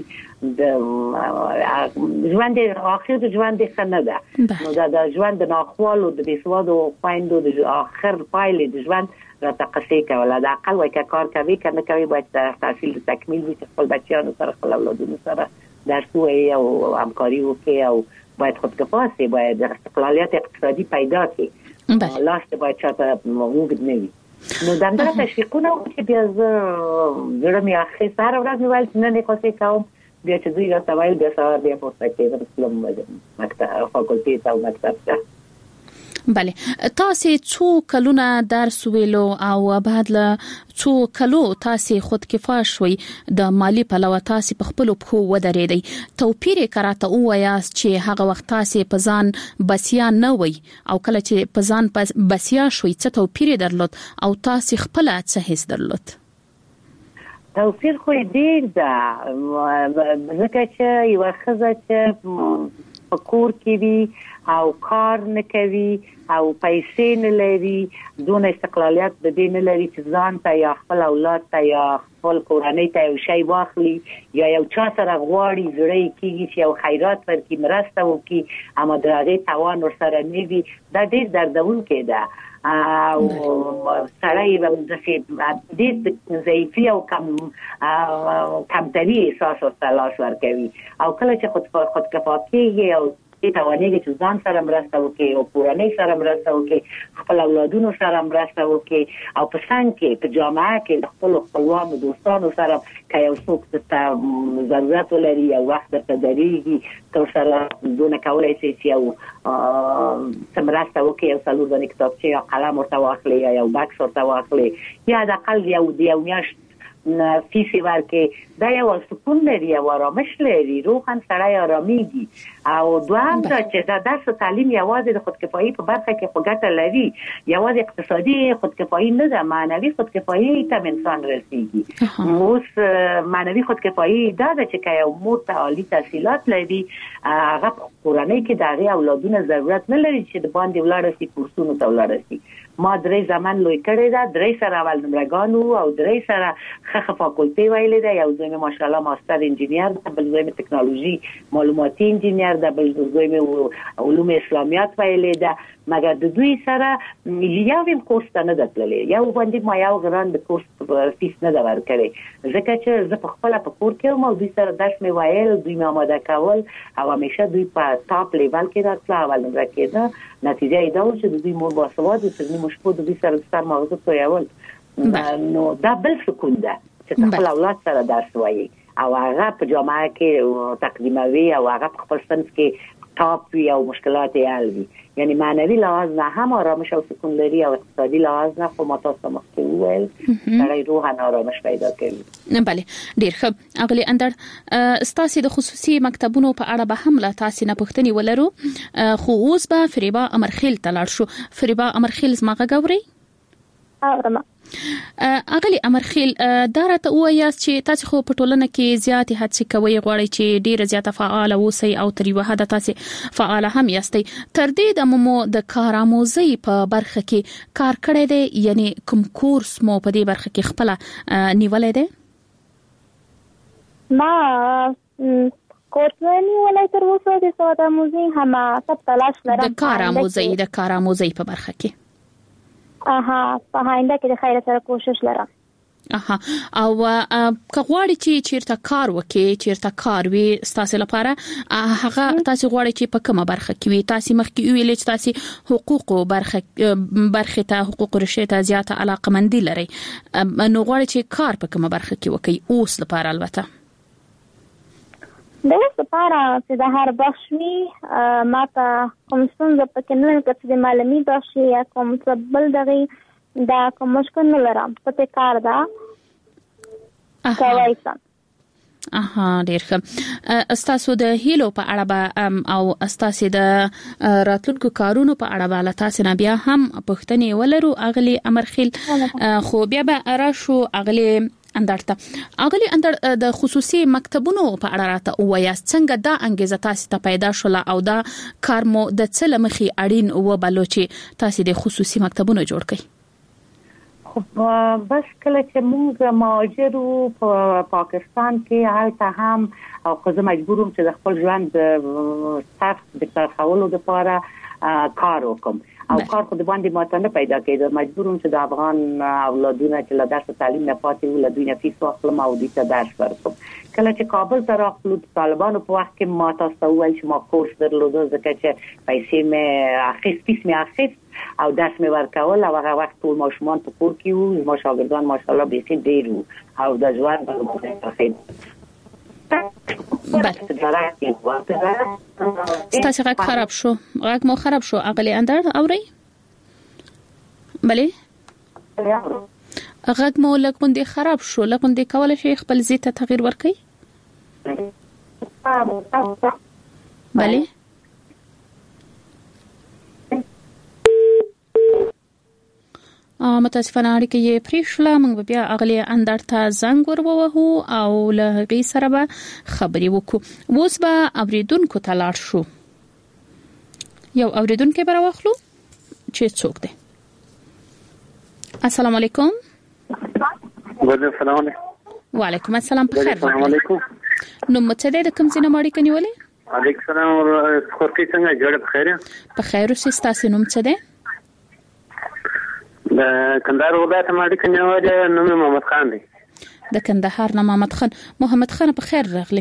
Speaker 8: د ژوند اخر د ژوند څنګه ده نو دا د ژوند د ناخوالو د بسوادو خويندو د اخر پایلې د ژوند را تقصې کوله د عقل وای کار کوي کنه کوي باید تحصیل تکمیل وي خپل بچیانو سره خپل اولادونو سره درس وایي او همکاري وکړي او باید خودکفاست باید استقلالیت اقتصادي پیدا کړي لاست باید چاته موږ نه وي نو دغه تشویقونه چې بیا زه زړه مې اخی سره ورځ ویل چې نه نه کوڅه کوم بیا چې دوی راته وایي بیا سره بیا پورته کېږم کوم مکتب فاکولټي او مکتب ته.
Speaker 5: بله تاسو څو کلونه درس ویلو او بعد له څو کلو تاسو خودکفا شوي د مالی پلوه تاسو په خپل په ودرېدي توپیر کراته وایاست چې هغه وخت تاسو په ځان بسیا نه وي او کله چې په ځان بسیا شوي څه توپیر درلود او تاسو خپل څه حس درلود؟
Speaker 8: توپیر خو ډیر ده ځکه چې یو ښځه چې په کور کې وي او کار نه کوي او پیسې نه لري دونه استقلالیت د دې نه لري چې ځان ته یا خپل اولاد ته یا خپل کورنۍ ته یو شی واخلي یا یو چا سره غواړي زړه کېږي چې یو خیرات ورکړي مرسته وکړي اما د هغې توان ورسره نه وي دا ډېر دردونکی ده او سره یې داسې ډېر ضعیفي او کم کمتري احساس ورته لاس ورکوي او کله چې خودکفا کېږي او توانېږي چې ځان سره مرسته وکړي او کورنۍ سره مرسته وکړي خپل اولادونو سره مرسته وکړي او په څنګ کې په جامعه کې خپل خپلوانو دوستانو سره که یو څوک ته ضرورت ولري او وخت درته درېږي ته ورسره دونه کولی شي چې یو څه مرسته وکړي یو څلور دانې کتابچې یا قلم ورته واخلي یا یو بکس ورته واخلي یا حداقل یو د یو میاشت فیسی ورکې دا یو سکون لري او آرامش لري روحاً سړی آرامیږي او دوام دا چې دا درس تعلیم یوازې د خودکفایي په برخه کې خو ګټه لري یوازې اقتصادي خودکفایي نه ده معنوي خودکفایي ته انسان رسیږي اوس معنوي خودکفایي دا ده چې که یو مور ته عالي تحصیلات لري هغه په کورنۍ کې د هغې اولادونه ضرورت نه لري چې د باندې ولاړه شي کورسونو ته ولاړه شي ما درې زمان لوی کړی دا درې سره اول نمرګانو او درې سره خخ فاکولټي ویلې ده یو ځای ماشاءالله ماستر انجینیر ده بل ځای ټکنالوژي معلوماتي انجینیر ده بل ځای علوم اسلامیات ویلې ده مګر د دوی سره یو هم کورس ته نه ده تللی یو باندې ما یو ګران د کورس فیس نه ده ورکړی ځکه چې زه په خپله په کور کې وم او دوی سره درس مې ویل دوی مې آماده کول او همیشه دوی په ټاپ لیول کې راتله اول نمره کېده نتیجه یې دا و چې د دوی مور باسواد و چې موږ په دوی سره سر مغزه تویول نو دا بل سکون ده چې خپل اولاد سره درس وایي او هغه په جامعه کې تقدیموي او هغه په خپل صنف کې تاپ وي او مشکلات یې حل وي. یعنی معنوي لحاظ نه هم آرامش او سکون لري او اقتصادي لحاظ نه خو متاسفه مخکې وویل سړی روحاً آرامش پیدا کوي.
Speaker 5: بله ډیر ښه. اغلی اندر ستاسو د خصوصي مکتبونو په اړه به هم لا تاسو نه پوښتنې ولرو، خو اوس به فریبا امرخیل ته لاړ شو. فریبا امرخیل زما غوړي
Speaker 6: اورم.
Speaker 5: اغلی امرخیل دا راته وایاست چې تاسو خو په ټولنه کې زیاتې هڅې کوي، غواړئ چې ډیره زیاته فعال اوسئ او تر یو حد تاسو فعال هم یاستئ. تر دې د مو د کارآموزي په برخه کې کار کړی دی، یعنی کوم کورس مو په دې برخه کې خپل نیولای دی؟
Speaker 6: ما کورس نیولای تر اوسه د کارآموزي هم څه تلاش لرم.
Speaker 5: د کارآموزي د کارآموزي په برخه کې
Speaker 6: اها په هاینده کې د خیر سره کوشش لرم.
Speaker 5: اها او کغواړي چې چیرته کار وکړي، چیرته کار وي تاسو لپاره، هغه تاسو غواړي چې په کومه برخه کې وي؟ تاسو مخکې ویل چې تاسو حقوق برخه برخه ته حقوق رشته ته زیاته علاقمندي لري، نو غواړي چې کار په کومه برخه کې وکړي اوس لپاره؟ البته
Speaker 6: د اوس لپاره چې د هر بخش وي ما ته کوم څنګه پکې نه کېږي د معلومي بخش یا کوم څه بل دغه دا کوم مشکل نه لرم په کار دا کوي څه.
Speaker 5: اها ډیر ښه. تاسو د هیلو په اړه به او تاسو د راتلونکو کارونو په اړه به تاسو نه بیا هم پوښتنې ولرو اغلی امرخیل، خو بیا به راشو اغلی اندرته. اغلی اندر د خصوصي مکتبونو په اړه راته وایاست، څنګه دا انګیزه تاسو ته پیدا شوله او دا کار مو د څه لمخي اړین و بلو چې تاسو د خصوصي مکتبونو جوړ کړئ؟
Speaker 8: بس کله چې موږ مهاجر په پاکستان کې هلته هم او خو مجبورم چې د خپل ژوند سخت د کار کولو لپاره کار وکم او کار خو د باندې ماته نه پیدا کېده. مجبورم چې د افغان اولادونه چې له درس تعلیم نه پاتې وو له دوی نه فیس واخلم او دوی ته درس ورکوم. کله چې کابل ته راغلو د طالبانو په وخت کې ما تاسو وویل چې ما کورس درلود، ځکه چې پیسې مې اخیست، فیس مې اخیست او درس مې ورکول او هغه وخت ټول ماشومان په کور کې وو، ما شاګردان ماشاءالله بیخي ډېر وو او د ژوند په خیر
Speaker 5: ستاسو غږ خراب شو، غږ مو خراب شو اغلی اندر اوري؟ بله غږ مو لګوندې خراب شو، لګوندې کولای شي خپل ځای ته تغییر ورکړي؟ بله متاسفانه اړیکه یې پریښله. موږ بیا اغلی اندر ته زنګ ورووهو او له هغې سره به خبرې وکړو. اوس به اوریدونکو ته لاړ شو. یو اوریدونکی به راواخلو چې څوک دی. السلام علیکم.
Speaker 7: السلام علیکم.
Speaker 5: وعلیکم السلام. په خیر.
Speaker 7: السلام علیکم.
Speaker 5: نو مته د کوم ځای نه اړیکه نیولې؟
Speaker 7: علیکم السلام. خورتي څنګه جوړه په خیر؟
Speaker 5: په خیر اوسئ. تاسو نوم څه دی؟
Speaker 7: د کندهار ولایت ماډي کنيوالي نوم محمد خان دی.
Speaker 5: د کندهار نه محمد خان. محمد خان په خیر راغلی.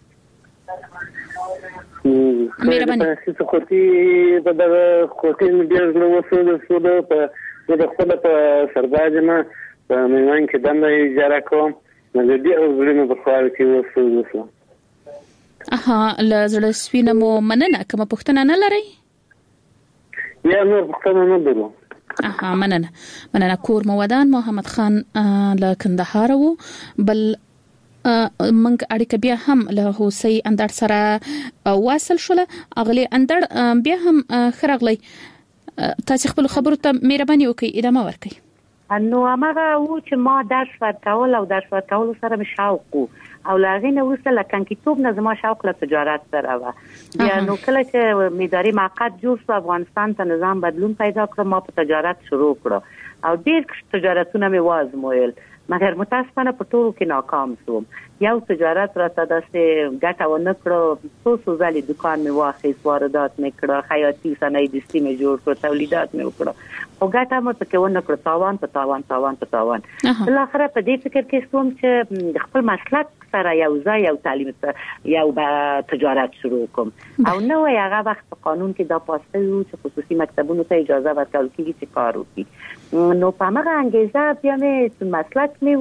Speaker 5: مهرباني.
Speaker 7: چې خورتي په دغه خورتي ډیر نو وسو سوده په د خپل په سرباز نه په میوان کې دنده اجاره کوم. نو د دې اورینو په خاطر کې وسو وسو.
Speaker 5: اها لزړه سپینه مو مننه. کوم پښتنه نه لري؟
Speaker 7: یا نو پښتنه نه درو.
Speaker 5: اها مننه مننه. کور مو ودان محمد خان له کندهار وو. بل منګ اړیکه بیا هم له حسین اندر سره واصل شوله. اغلی اندر بیا هم خرغلی تاسو خپل خبرو ته مهرباني وکړئ، ادامه ورکړئ.
Speaker 8: نو هغه و چې ما درس ورکول او درس ورکول سره مې شوق او لاغې نه وروسته لکه کتاب نه زما شوق له تجارت سره و. بیا نو کله چې میداري موقت جوړ شو افغانستان ته نظام بدلون پیدا کړ، ما په تجارت شروع کړ او ډېر تجارتونه مې وازمویل، مګر متاسفانه په ټولو کې ناکام شوم. یو تجارت راته داسې ګټه ونه کړه، څو څو ځلې دکان مې واخیست، واردات مې کړه، خیاطي صنایع دستي مې جوړ کړ، تولیدات مې وکړه، خو ګټه مې پکې ونه کړه، تاوان په تاوان تاوان په تاوان. بالاخره په دې فکر کې شوم چې د خپل مسلک سره یو ځای یو تعلیم یو به تجارت شروع کوم او نو هغه وخت په قانون کې دا پاسته و چې خصوصي مکتبونو ته اجازه ورکول کیږي چې کار وکړي. نو په هغه انګیزه بیا مې مسلک مې وو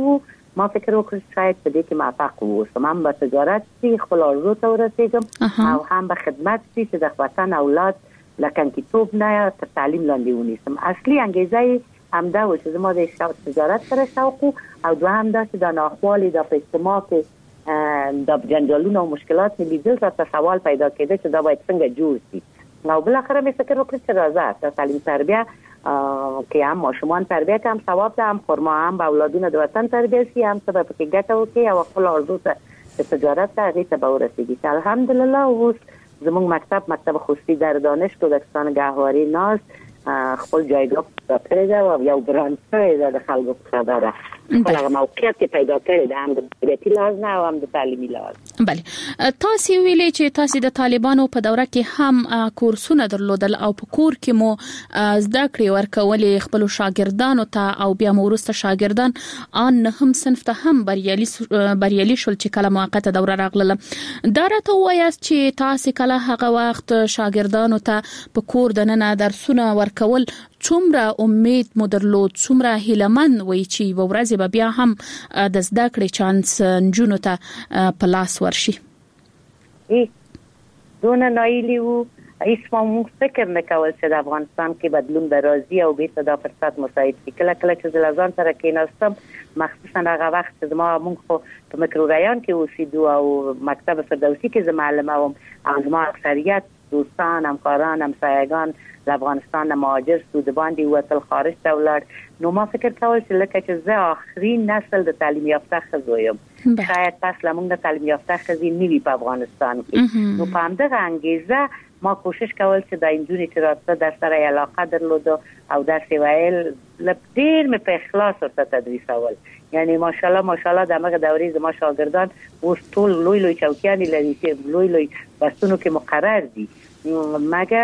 Speaker 8: ما فکر وکړ شاید په دې کې موفق ووسم، هم به تجارت سي خپل آرزو ته ورسېږم او هم به خدمت سي چې د وطن اولاد لکنکیتوب نه تر تعلیم لاندې ونیسم. اصلي انګیزه همدا و چې زما د تجارت سره شوق او دوهم دا چې د ناخوالي د اجتماع کې د جنجالونو او مشکلات لیدل راته سوال پیدا کېده چې دا باید څنګه جوړ شي. نو بل اخر مې فکر وکړ چې راځه د تعلیم تربیه کې هم ماشومان تربیه کوم ثواب ده، هم خرما هم به اولادونه د وطن تربیه شي، هم څه به پکې ګټه وکړي او خپل آرزو ته د تجارت ته هغې ته به ورسېږي. الحمدلله اوس زموږ مکتب مکتب خصوصي در دانشگاه دکستان گهواری ناز خپل جایگاه پیدا کړی ده او یو برانډ شوی ده د خلکو په خبره. خپل هغه موقعیت کې پیدا کړی ده، هم د دولتي لحاظ نه او هم د تعلیمي لحاظ.
Speaker 5: بله، تاسو ویلې چې تاسو د طالبانو په دوره کې هم کورسونه درلودل او په کور کې مو زده کړې ورکولې خپل شاګردانو ته او بیا مو وروسته شاګردان ان هم صنف ته هم بریالي بریالي شول چې کله موقته دوره راغله. دا راته وایاست چې تاسو کله هغه وخت شاګردانو ته په کور دننه درسونه ورکول څومره امید مو درلود، څومره هیلمن وای چې په ورځ به بیا هم د زده کړې چانس نجونو ته په لاس ورشي؟
Speaker 8: دونه نایلی وو، هیڅ مو فکر نه کول چې د افغانستان کې بدلون به راځي او بیرته دا فرصت مساعد شي. کله کله چې د لازم سره کېناستم، مخصوصا هغه وخت چې ما موږ خو په مکروریان کې اوسېدو او مکتب فردوسي کې زه معلمه وم او زما اکثریت دوستان، همکاران، همسایگان د افغانستان نه مهاجر سو د باندې وتل خارج ته ولاړ. نو ما فکر کول چې لکه چې زه آخري نسل د تعلیم یافته ښځو یم، شاید پس له موږ د تعلیم یافته ښځې نه وي په افغانستان کې. نو په همدغه انګیزه ما کوشش کول چې د نجونې چې راته در سره علاقه درلوده او درس ویل ډېر مې په اخلاص ورته تدریسول. یعنی ماشاءالله ماشاءالله د هغه دورې زما شاګردان اوس ټول لوی لوی چوکیانې لري چې لوی لوی بستونو کې مقرر دي. مگر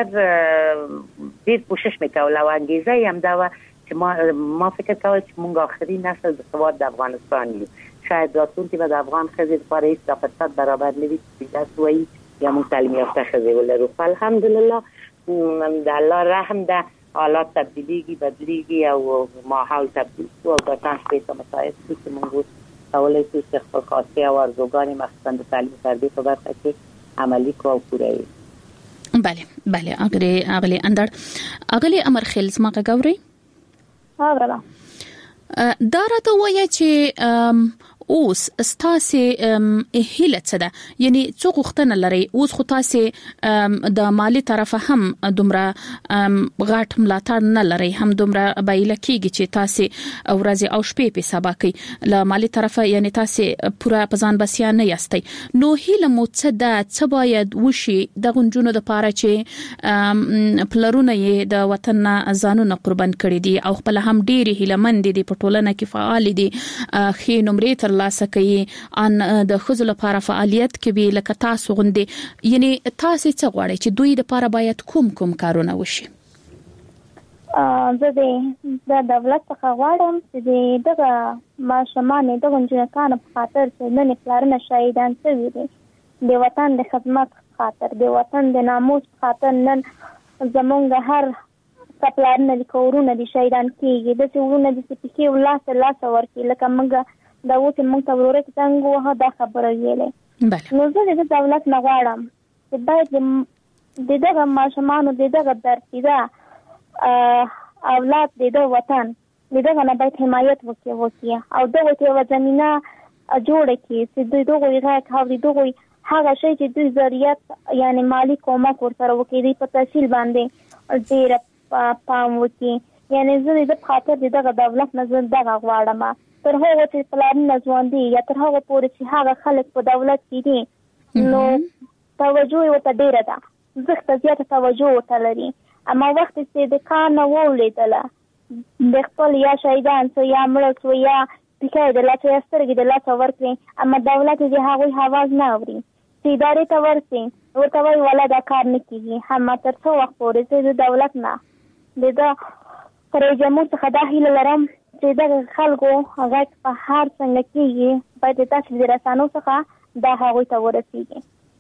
Speaker 8: ډېر کوشش مې کوله او انګیزه یې همدا وه چې ما ما فکر کول چې موږ آخري نسل د سواد د افغانستان یو. شاید راتلونکي به د افغان ښځې لپاره هېڅ دا فرصت برابر نه وي چې درس ووایي یا موږ تعلیم یافته ښځې ولرو. الحمدلله د الله رحم ده، حالات تبدیلیږي بدلیږي او ماحول تبدیل شو او دا چانس پیسه مساعد شو چې موږ اوس کولی شو چې خپل خواسته او ارزوګانې مخصوصا د تعلیم تربیې په برخه کې عملي کړو او پوره یې.
Speaker 5: بله بله اغلی اغلی اندر اغلی امر خیل زما غوړی
Speaker 6: هاغلا
Speaker 5: دا راته وایي چې اوس ستاسو هیله څه ده؟ یعنی څو غوښتنه لري اوس خو تاسو د مالی طرفه هم دومره غاټ ملاتړ نه لري، هم دومره بایله کیږي چې تاسو ورځ او شپې په سبا کې له مالی طرفه یعنی تاسو پوره پزان بسیا نه یاستئ. نو هیله مو څه ده، څه باید وشي د غونجونو د پاره چې پلرونه یې د وطن ځانونه قربان کړي دي او خپل هم ډېری هیلمند دي په ټولنه کې فعال دي، خې نمرې تر لاسه کوي ان د خزو لپاره فعالیت کوي لکه تاسو غوندې. یعنی تاسو څه غواړئ چې دوی لپاره باید کوم کوم کارونه وشي؟
Speaker 6: زه د دولت څخه غواړم چې دغه ماشومان دغه جنکان په خاطر چې نن پلارونه شهیدان شوي دي د وطن د خدمت خاطر، د وطن د ناموس خاطر، نن زمونږ هر خپلارونه د کورونه دي شهیدان کیږي، د څورونه د سپیکي ولاس لاس ورکی لکه موږ دا و چې موږ ته ورته څنګه وه دا خبره ویلې. نو زه د دولت نه غواړم چې باید د دغه ماشومانو د دغه درسیده اولاد د دغه وطن د دغه نه باید حمایت وکړي وکړي او دغه ته یوه زمینه جوړه کړي چې دوی دغوی غږ اوري، دغوی هغه شی چې دوی ضرورت یعنی مالی کومک ورسره وکړي په تحصیل باندې ډېره پام وکړي. یعنی زه د خاطر د دغه دولت نه زه دغه غواړم تر هغه چې پلانونه ځوان دي یا تر هغه پورې چې هغه خلک په دولت کې دي نو توجه یې ورته ډېره ده، زښته زیاته توجه ورته لري. اما وخت چې د کار نه ولیدله د خپل یا شهیدان سو یا مړه سو یا پیکای د لاسه یا سترګې د لاسه ورکړي، اما دولت د هغوی حواز نه اوري چې ادارې ته ورسي ورته وایي والا دا کار نه کېږي. همه تر څو وخت پورې چې د دولت نه د ده رئیس جمهور څخه دا هیله لرم چې دغه خلکو هغه په هر څنګه کېږي باید تاسو د رسانو څخه دا هغوی ته ورسیږي.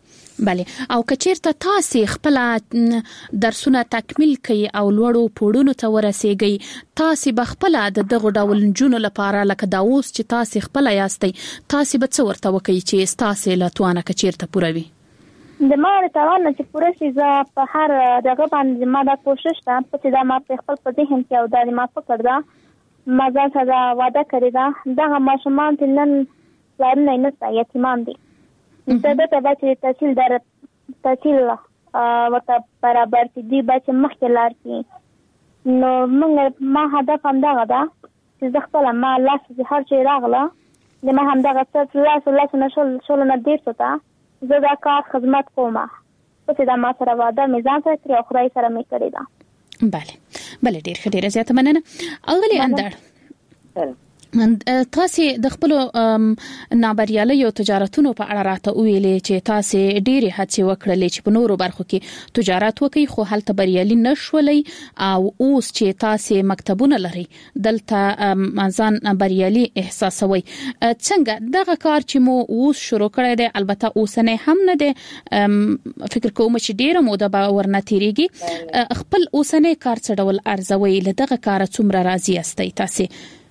Speaker 5: بله او کچیرته تاسو خپل درسونه تکمیل کړئ او لوړو پوړونو ته ورسیږئ تاسو بخپل د دغه ډول جنونو لپاره لکه دا اوس چې تاسو خپل یاستئ تاسو به څه ورته وکړئ چې تاسو له توانه کچیرته پوروي
Speaker 6: د ما توانه چې پوره شي زه په هر دغه باندې ما دا کوشش کوم چې دا ما په خپل په ذهن کې او دا ما فکر دا ما ځان سره وعده کړی دا دغه ماشومان چې نن پلان نه نشته یتیمان دي دا د تبعې تحصیل در تحصیل ورته برابر دي بچ مخکې لار کې نو موږ ما هدف هم دا ده چې زه خپل ما لاس هر شي راغله د ما هم دا څه لاس لاس نه شول شول نه دې څه زه دا کار خدمت کوم چې دا ما سره وعده میزان سره کړی او خدای سره مې کړی دا
Speaker 5: بله بله ډیر ښه ډیر زیاته مننه اغلی اندر تاسو د خپل نابریالي او تجارتونو په اړه راته ویلې چې تاسو ډېری هڅې وکړلې چې په نورو برخو کې تجارت وکړئ خو هلته بریالي نشولې او اوس چې تاسو مکتبونه لري دلته ځان بریالي احساسوي څنګه دغه کار چې مو اوس شروع کړی دی البته اوس نه هم نه دی فکر کوم چې ډیره موده به ورنتیریږي خپل اوسنۍ کار څه ډول ارزوي لدغه کار څومره راضي استئ تاسو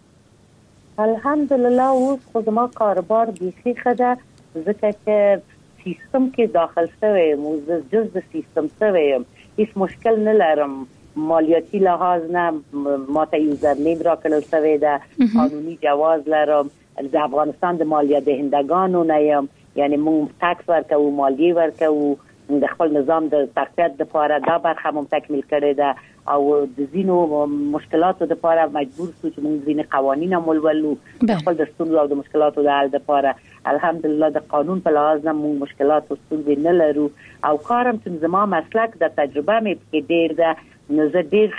Speaker 8: الحمدلله اوس خو زما کاروبار بیخي ښه ده ځکه چې سیستم کې داخل شوی یم زه جز د سیستم شوی یم هیڅ مشکل نه لرم مالیاتی لحاظ نه ماته یوزرنیم راکړل شوی ده قانوني جواز لرم د افغانستان د مالیه دهندگانو نه یم یعنی موږ ټکس ورکوو مالیه ورکوو د خپل نظام د تقویت لپاره دا برخه مو تکمیل کړې ده او د زینو مشکلاتو لپاره مجبور شو چې موږ ځینې قوانین عملولو خپل د ستونزو او د مشکلاتو د حل لپاره الحمدلله د قانون په لحاظ نه موږ مشکلات او ستونزې نه لرو او کارم چې زما مسلک د تجربه مې کې ډیر ده نو زه ډیر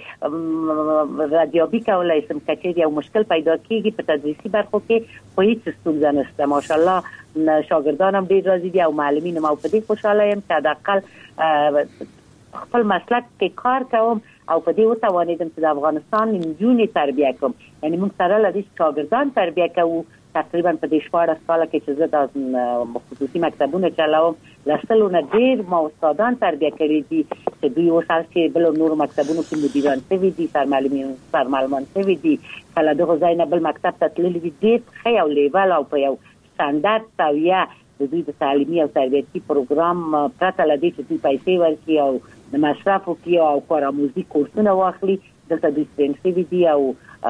Speaker 8: ښه رادیابي کولای شم چې یو مشکل پیدا کیږي په تدریسي برخو کې خو هیڅ ستونزه نشته ماشاءالله شاګردانم ډیر راضي دي او معلمینم او په دې خوشاله یم چې حداقل خپل مسلک کې کار کوم او په دې وتوانیدم چې د افغانستان نجونې تربیه کوم یعنی موږ سره لدی شاګردان تربیه کوو تقریبا په دې شپږ کال کې چې زه د خصوصي مکتبونه چلاوم لسلو نه ډیر ما استادان تربیه کړی دي چې دوی اوس چې بل نور مکتبونو کې مدیران شوي دي سرمعلمین سرمعلمان شوي دي کله دغه ځای نه بل مکتب ته تللي دي ډیر ښه او لیول او په یو سټانډرډ سویه د دوی د تعلیمي او تربیتي پروګرام پرته لدی چې دوی پیسې ورکړي او د مصرفو کې او کارآموزي کورسونه واخلي دلته دوی سپینسي دي او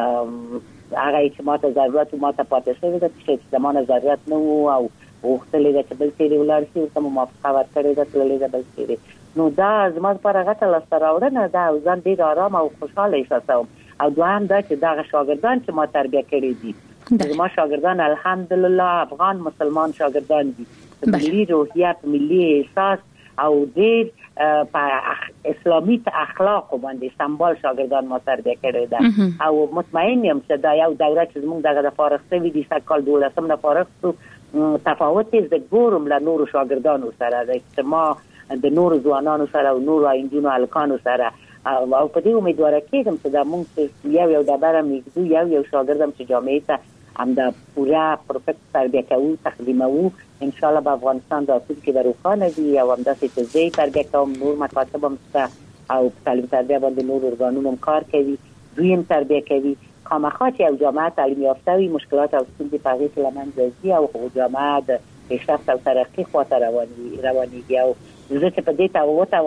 Speaker 8: هغه چې ماته ضرورت ماته پاتې شوی ده چې زمانه ضرورت نه وو او وختلې ده چې بل څه ولر شي او کوم موافقه ورکړې ده تللې ده بل څه نو دا زما لپاره غته لاسته راوړنه ده او ځان ډیر آرام او خوشاله احساسوم او دوام دا چې دا شاګردان چې ما تربیه کړی دي زما شاګردان الحمدلله افغان مسلمان شاګردان دي ملي روحیه ملي احساس او ډیر په اسلامي اخلاق باندې سمبال شاګردان ما تربیه کړی ده او مطمئن یم چې دا یو دوره چې موږ دغه د فارغ شوي دي سکال دولسم نه فارغ شو تفاوت یې د ګورم له نورو شاګردانو سره د اجتماع د نورو ځوانانو سره او نورو آیندونو هلکانو سره او په دې امیدواره کېږم چې دا موږ یو یو ډبره میږدو یو یو شاګردم چې جامعې ته همدا پوره پرفکت تربیه کوو تقدیموو ان شاء الله به افغانستان راتلونکي به روښانه وي او همداسې چې زه تربیه کوم نور مکاتب هم شته او تعلیم تربیه باندې نور ارګانونه هم کار کوي دوی هم تربیه کوي خامخا چې یو جامعه تعلیم یافته وي مشکلات او ستونزې په هغې کې له منځه ځي او جامعه د پیشرفت او ترقي خواته روانېږي او زه چې په دې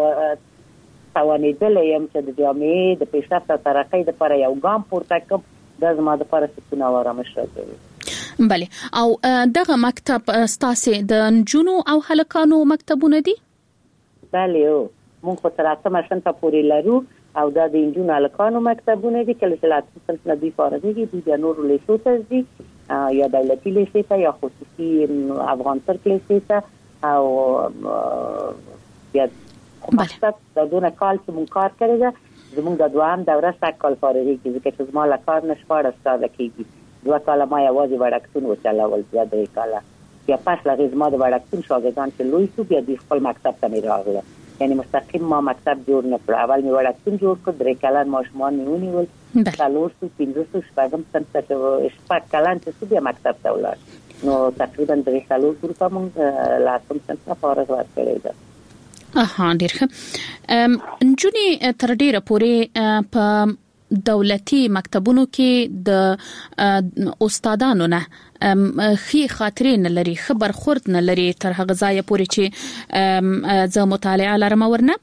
Speaker 8: توانېدلی یم چې د جامعې د پیشرفت او ترقۍ دپاره یو ګام پورته کړم دا زما دپاره سکون او ارامش راکوي
Speaker 5: بله او دغه مکتب ستاسو د نجونو او هلکانو مکتبونه دي
Speaker 8: بله او موږ خو تر اتمه صنفه پورې لرو او دا د نجونو هلکانو مکتبونه دي کله چې له اتمه صنف نه دوی فارغېږي دوی بیا نورو لیسو ته ځي یا دولتي لیسې ته یا خصوصي افغان ترک لیسې ته او بیا مقصد د دونه کال چې موږ کار کړی ده زمونږ د دوام دوره سږ کال فارغېږي ځکه چې زما له کار نه شپاړس کاله کېږي دوه کاله ما یوازې وړکتون وچلول بیا درې کاله بیا پس له هغې زما د وړکتون شاګردان چې لوی شو بیا دوی خپل مکتب ته مې راغله یعنې مستقیم ما مکتب جوړ نه کړو اول مې وړکتون جوړ کړ درې کلن ماشومان مې ونیول څلور سو پنځه سو شپږم صنف ته شپږ کلن چې بیا مکتب ته ولاړ نو تقریبا درې څلور سو په موږ لاسم صنف فارغ ورکړی ده.
Speaker 5: اها ډیر ښه. نجونې تر ډیره پورې په دولتي مکتبونو کې د استادانو نه خي خاطرې نه لري، خبر خورد نه لري تر هغه ځای پورې چې زه مطالعه لرم ورنه.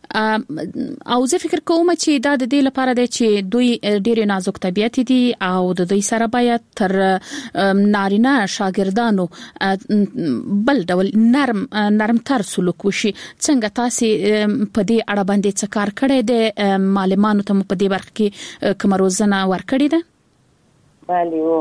Speaker 5: او زه فکر کوم چې دا د دې لپاره دی چې دوی ډېر نازک طبيعت دي او د دوی سره باید تر نارینه شاګردانو بل ډول نرم نرمتر سلوک وشي. څنګه تاسو په دې اړه باندې څه کار کړی دی؟ معلمانو ته په دې برخه کې کوم روزنه ورکړې ده؟
Speaker 8: بله او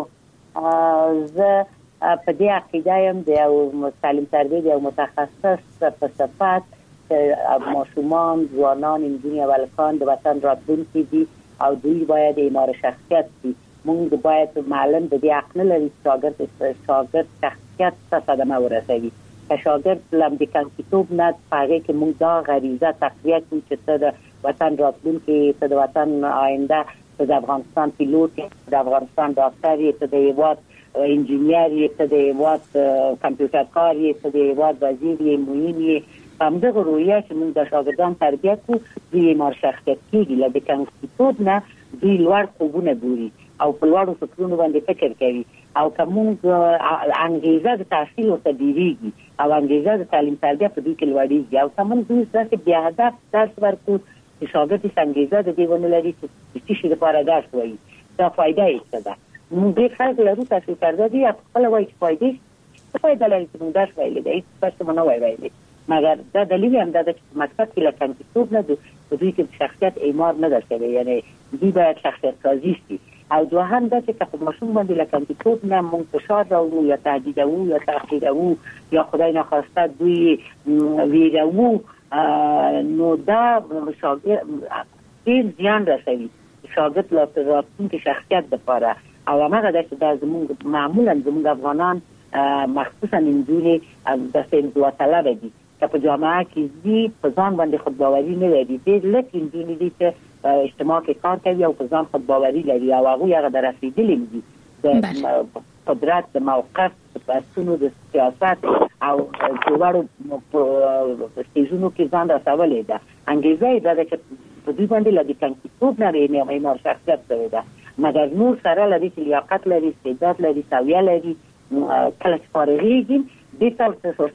Speaker 8: زه په دې عقیده یم د یو تعلیم تربیه د یو متخصص په صفت ماشومان، ځوانان، نجونې او هلکان د وطن راتلونکي دي او دوی باید معمار شخصیت دي. موږ باید معلم د دې حق نه لري چې شاګرد شاګرد شخصیت ته صدمه ورسوي. که شاګرد لم د کانکیتوب نه پاره کې موږ دا غریزه تقویه کوو چې ته د وطن راتلونکي، ته د وطن آینده، ته د افغانستان پیلوټ، د افغانستان ډاکټر، ته د هیواد انجینیر، ته د هیواد کمپیوټر کار، ته د هیواد وزیر، مهم یې همدغه رویه چې موږ د شاګردان تربیه کوو دوی معمار شخصیت کېږي. له د کانکیتوب نه دوی لوړ خوبونه ګوري او په لوړو فکرونو باندې فکر کوي او که موږ انګیزه د تحصیل ورته ډېرېږي او انګیزه د تعلیم تربیه په دوی کې لوړېږي او که موږ دوی داسې بې هدف درس ورکړو چې شاګرد هېڅ انګیزه د دې ونه لري چې د څه شي لپاره درس وایي، دا فایده یې څه ده؟ موږ ډېر خلک لرو تحصیل کرده دي او خپله وایي چې فایدې څه فایده لري چې موږ درس ویلی دی، هېڅ درس مو نه وای ویلی. مګر دا دلیل هم دا ده چې مکتب کې له کانکیتوب نه په دوی کې شخصیت اعمار نه ده شوی، یعنې دوی باید شخصیت سازي شي. او دوهم دا چې که په ماشوم باندې له کانکیتوب نه موږ فشار راوړو یا تهدیدوو یا تحقیروو یا خدای ناخواسته دوی ویروو نو دا شاګرد ډېر زیان رسوي شاګرد لا راتلونکي شخصیت دپاره. او هماغه ده چې دا زموږ معمولا زموږ افغانان مخصوصا نجونې داسې انزوا طلبه دي که په جامعه کې ځي په ځان باندې خودباوري نه لري. ډېر لږ نجونې دي چې اجتماع کې کار کوي او په ځان خودباوري لري او هغوی هغه د رسېدلي دي د قدرت، د موقف، د بحثونو، د سیاست او د لوړو سټیجونو کې ځان رسولی ده. انګېزه یې دا ده چې په دوی باندې له د کانکیتوب نه معمار شخصیت شوې ده. مګر نور سره له دې چې لیاقت لري، استعداد لري، سویه لري، کله چې فارغېږي دې ته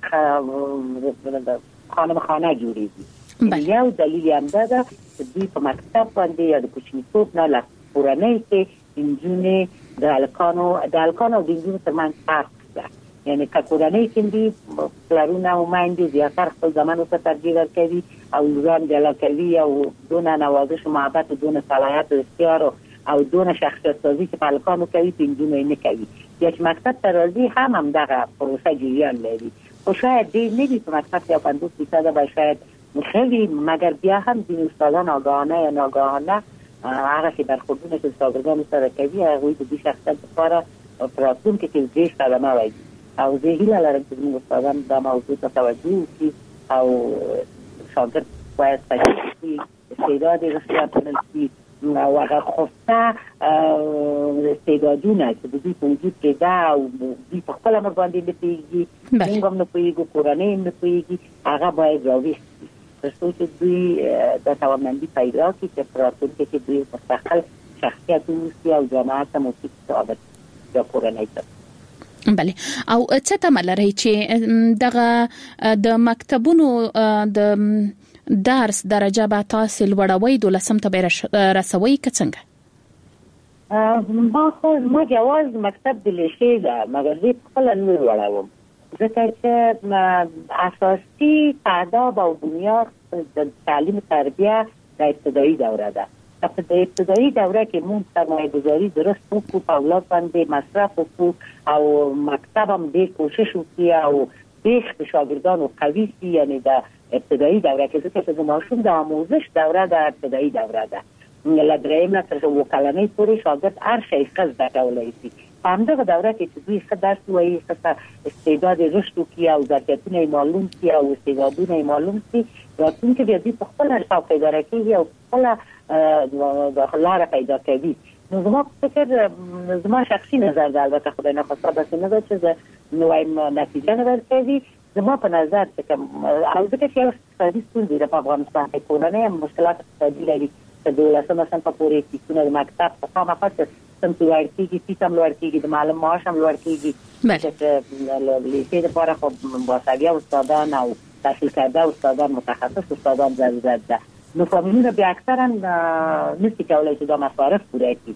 Speaker 8: خانه خانه جوړېږي. یو دلیل یې همدا ده چې دوی په مکتب باندې یا د کوچنیتوب نه له کورنۍ کې نجونې د هلکانو د هلکانو او د نجونو ترمنځ فرق ده. یعنې که کورنۍ کې دي پلرونه او میندې زیاتر خپل زامنو ته ترجیح ورکوي او ځان جلا کوي او دونه نوازش و محبت و دونه صلاحیت و اختیار او دونه شخصیت سازي چې په هلکانو کوي په نجونو یې نه کوي. یا چې مکتب ته راځي هم همدغه پروسه جریان لري. خو شاید ډېر نه وي په مکتب کې او پنځوس فیصده به شاید ښه وي، مګر بیا هم ځینې استادان آګاهانه یا ناګاهانه هغسې برخوردونه چې شاګردانو سره کوي هغوی د دې شخصیت لپاره په راتلونکي کې ډېر صدمه وایي. او زه هیله لرم چې زموږ استادان دا موضوع ته توجه وکړي او شاګرد باید تشخیص کړي، استعداد یې رښتیا کړل شي او هغه خفته استعدادونه چې د دوی په وجود کې ده او دوی په خپل امر باندې نه پوهېږي، موږ هم نه پوهېږو، کورنۍ هم نه پوهېږي، هغه باید راویښ شي تر څو چې دوی دا توانمندي پیدا کړي چې په راتلونکي کې دوی مستقل شخصیت واوسي او جامعه ته مفید ثابت یا کورنۍ ته.
Speaker 5: بله. او څه تمه لرئ چې دغه د مکتبونو د درس درجه به تاسو لوړوي دولسم ته به رسوي که څنګه؟
Speaker 8: ما خو ما جواز مکتب د لیسې ده مګر زه خپله نه لوړوم ځکه چې اساسي آداب او بنیاد د تعلیم تربیه د ابتدایي دوره ده. په ابتدایي دوره کې موږ سرمایه‌ګذاري درست وکړو، په اولاد باندې مصرف وکړو او مکتب هم ډېر کوشش وکړي او ډېر د شاګردانو قوي شي. یعنې د ابتدایي دوره کې ځکه چې د ماشوم د آموزش دوره د ابتدایي دوره ده. له درېیم نه تر اووه کلنۍ پورې شاګرد هر شی ښه زده کولی شي. همدغه دوره کې چې دوی ښه درس وایي، ښه استعداد رشد وکړي او ظرفیتونه یې معلوم کړي او استعدادونه یې معلوم کړي، راتلونکي بیا دوی په خپله شوق اداره کېږي او خپله لاره پیدا کوي. نو زما فکر، زما شخصي نظر ده، البته خدای نخواسته داسې نه ده چې زه نوایم نتیجه نه ورکوي. زما په نظر چې کوم او ځکه چې اقتصادي ستونزې ده په افغانستان کې، کورنۍ هم مشکلات اقتصادي لري، چې دولسمه صنف پورې فیسونه د مکتب په خامخا صنف لوړ کېږي، فیس هم لوړ کېږي، د معلم معاش هم لوړ کېږي، چې لیسې دپاره خو باسویه استادان او تحصیل کرده استادان، متخصص استادان ضرورت ده. نو فامیلونه بیا اکثرا نشي کولی چې دا مصارف پوره کړي.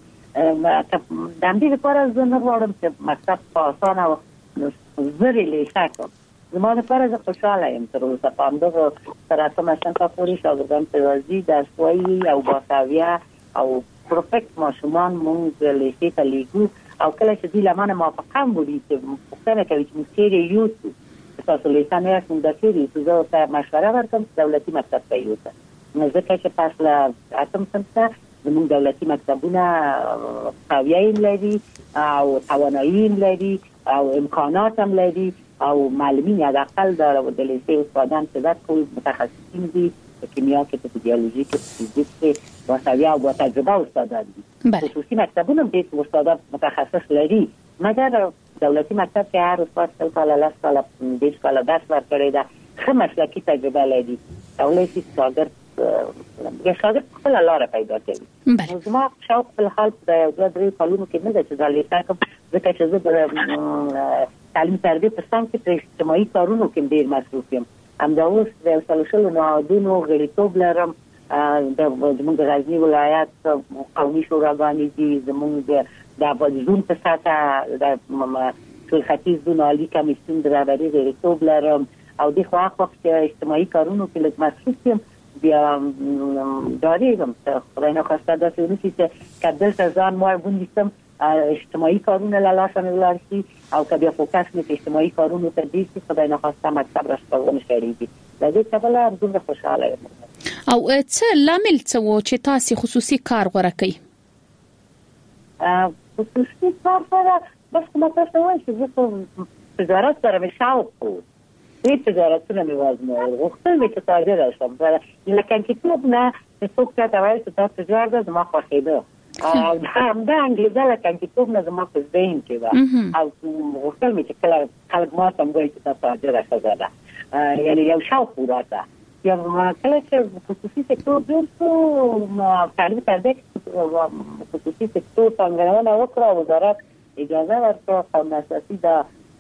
Speaker 8: د همدې لپاره زه نه غواړم چې مکتب په اسانه او زرې لیسه کړم. زما لپاره زه خوشحاله یم تر اوسه په همدغه ترسمه صنف پورې شاګردان په ریاضي درس وایي او باسویه او پروفیکټ ماشومان مونږ لیسې ته لیږو، او کله چې دوی له مانه موافقه هم وکړي چې پوښتنه کوي چې موږ چیرې یوسو، تاسو لیسه نه یاست، موږ دا چیرې یوسو، زه ورته مشوره ورکړم چې دولتي مکتب ته یوسه. ځکه چې پس له اتم صنف ته زموږ دولتي مکتبونه قویه هم لري او توانایي هم لري او امکانات هم لري او معلمین حداقل د لیسې استادان چې درس کوي متخصصین دي، په کیمیا کې، په بیولوژي کې، په فیزیک کې، باسویه او با تجربه استادان دي. خصوصي مکتبونه هم ډېر استادان متخصص لري، مګر دولتي مکتب کې هر استاد سل کاله لس کاله دېرش کاله درس ورکړی ده، ښه مسلکي تجربه لري، کولی شي شاګرد یا شاګرد خپله لاره پیدا کوي. زما شوق په الحال د یو دوه درې کلونو کې نه ده چې دا لیسه کړم، ځکه چې زه د تعلیم تربیې په څنګ کې په اجتماعي کارونو کې ډېر مصروف یم. همدا اوس د یو سلو شلو نهادونو غړیتوب لرم، زموږ د غزني ولایت قومي شوراګانې دي، زموږ د زون په سطحه د ټول ختیځ زون عالي کمیسیون د رهبرۍ غړیتوب لرم او د خو هغه وخت اجتماعي کارونو کې لږ مصروف یم. بیا داریم خدای نخواسته داسې ونه شي چې که دلته ځان ما ونیسم اجتماعي کارونه له لاسه مې ولاړ شي او که بیا فوکس مې په اجتماعي کارونو ته ډېر شي، خدای نخواسته مکتب راشته ونه شړېږي. له دې کبله دومره خوشحاله یم.
Speaker 5: او څه لامل څه و چې تاسې خصوصي کار غوره کړئ؟
Speaker 8: خصوصي کار سره بس ما تاسو وایي چې زه خو تجارت سره مې شوق و، ډېر تجارتونه مې وازمویل، غوښتل مې چې تاجره شم. له کمپیوټر نه څوک چاته وایي چې دا تجارت ده، زما خوښېده او همدا انګلیزه له کمپیوټر نه زما په ذهن کې وه او غوښتل مې چې کله خلک ما ته وایي چې دا تاجره ښځه ده، یعنې یو شوق و راته. یا کله چې خصوصي سکتور جوړ شو، تعلیم تربیه خصوصي سکتور پانګونه وکړه، وزارت اجازه ورکړه، قانون اساسي دا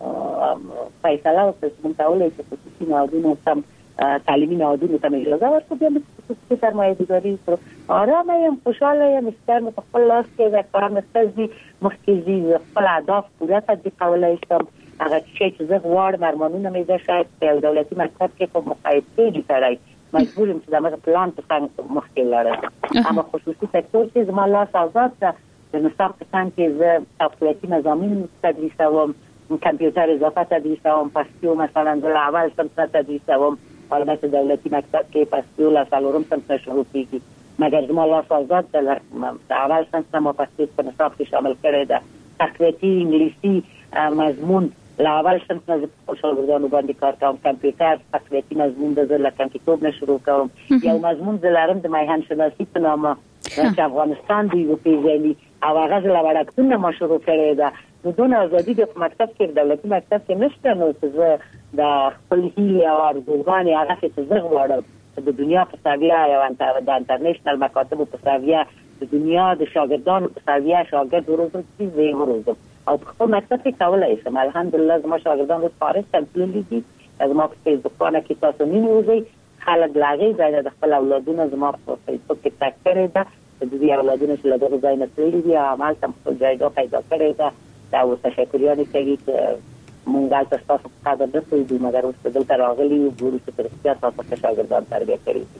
Speaker 8: فیصله وکړه چې موږ کولی شو خصوصي نهادونو ته تعلیمي نهادونو ته اجازه ورکړو بیا موږ خصوصي سرمایه‌گذاري وکړو. آرامه یم، خوشحاله یم، کار مې په خپل لاس کې ده، کار مې ښه ځي، مخکې ځي، خپل اهداف پوره تطبیقولی شم. هغه شی چې زه غواړم ارمانونه مې ده، شاید په یو دولتي مکتب کې خو مقاید کېږي سړی، مجبور یم چې د هغه پلان په څنګ مخکې لاړم. اما خصوصي سکتور کې زما لاس آزاد ده، د نصاب په څنګ کې زه تقویتي مضامین تدریسوم، کمپیوټر اضافه تدریسوم، پښتو مثلا زه له اول صنف نه تدریسوم، البته دولتي مکتب کې پښتو له څلورم صنف نه شروع کېږي، مګر زما لاس آزاد ده، د اول صنف نه ما پښتو په نصاب کې شامل کړی ده. تقویتي انګلیسي مضمون له اول صنف نه په شاګردانو باندې کار کوم، کمپیوټر تقویتي مضمون د زه له کمپیوټر نه شروع کوم. یو مضمون زه لرم د میهن شناسي په نامه چې افغانستان دوی وپېژني او هغه زه له وړکتون نه ما شروع کړی ده. نو دونه ازادي د مکتب کې، دولتي مکتب کې نشته، نو چې زه د خپل هیلې او ارزوګانې هغه چې زه غواړم د دنیا په سویه یا د انټرنیشنل مکاتبو په سویه د دنیا د شاګردانو په سویه شاګرد وروزم چې زه یې وروزم او په خپل مکتب کې کولی شم. الحمدلله زما شاګردان اوس فارغ تللي دي، زما په فیسبوکانه کې تاسو ننوځئ، خلک له هغې ځای نه د خپل اولادونه زما په فیسبوک کې تګ کړې ده، د دوی اولادونه چې له دغه ځای نه تللي دي همالته خپل جایګاه پیدا کړې ده. دا اوس تشکریانې کوي چې مونږ هلته ستاسو په قدر نه پوهېږو، مګر اوس چې دلته راغلي یو ګورو چې په رښتیا تاسو ښه شاګردان تربیه کړي دي.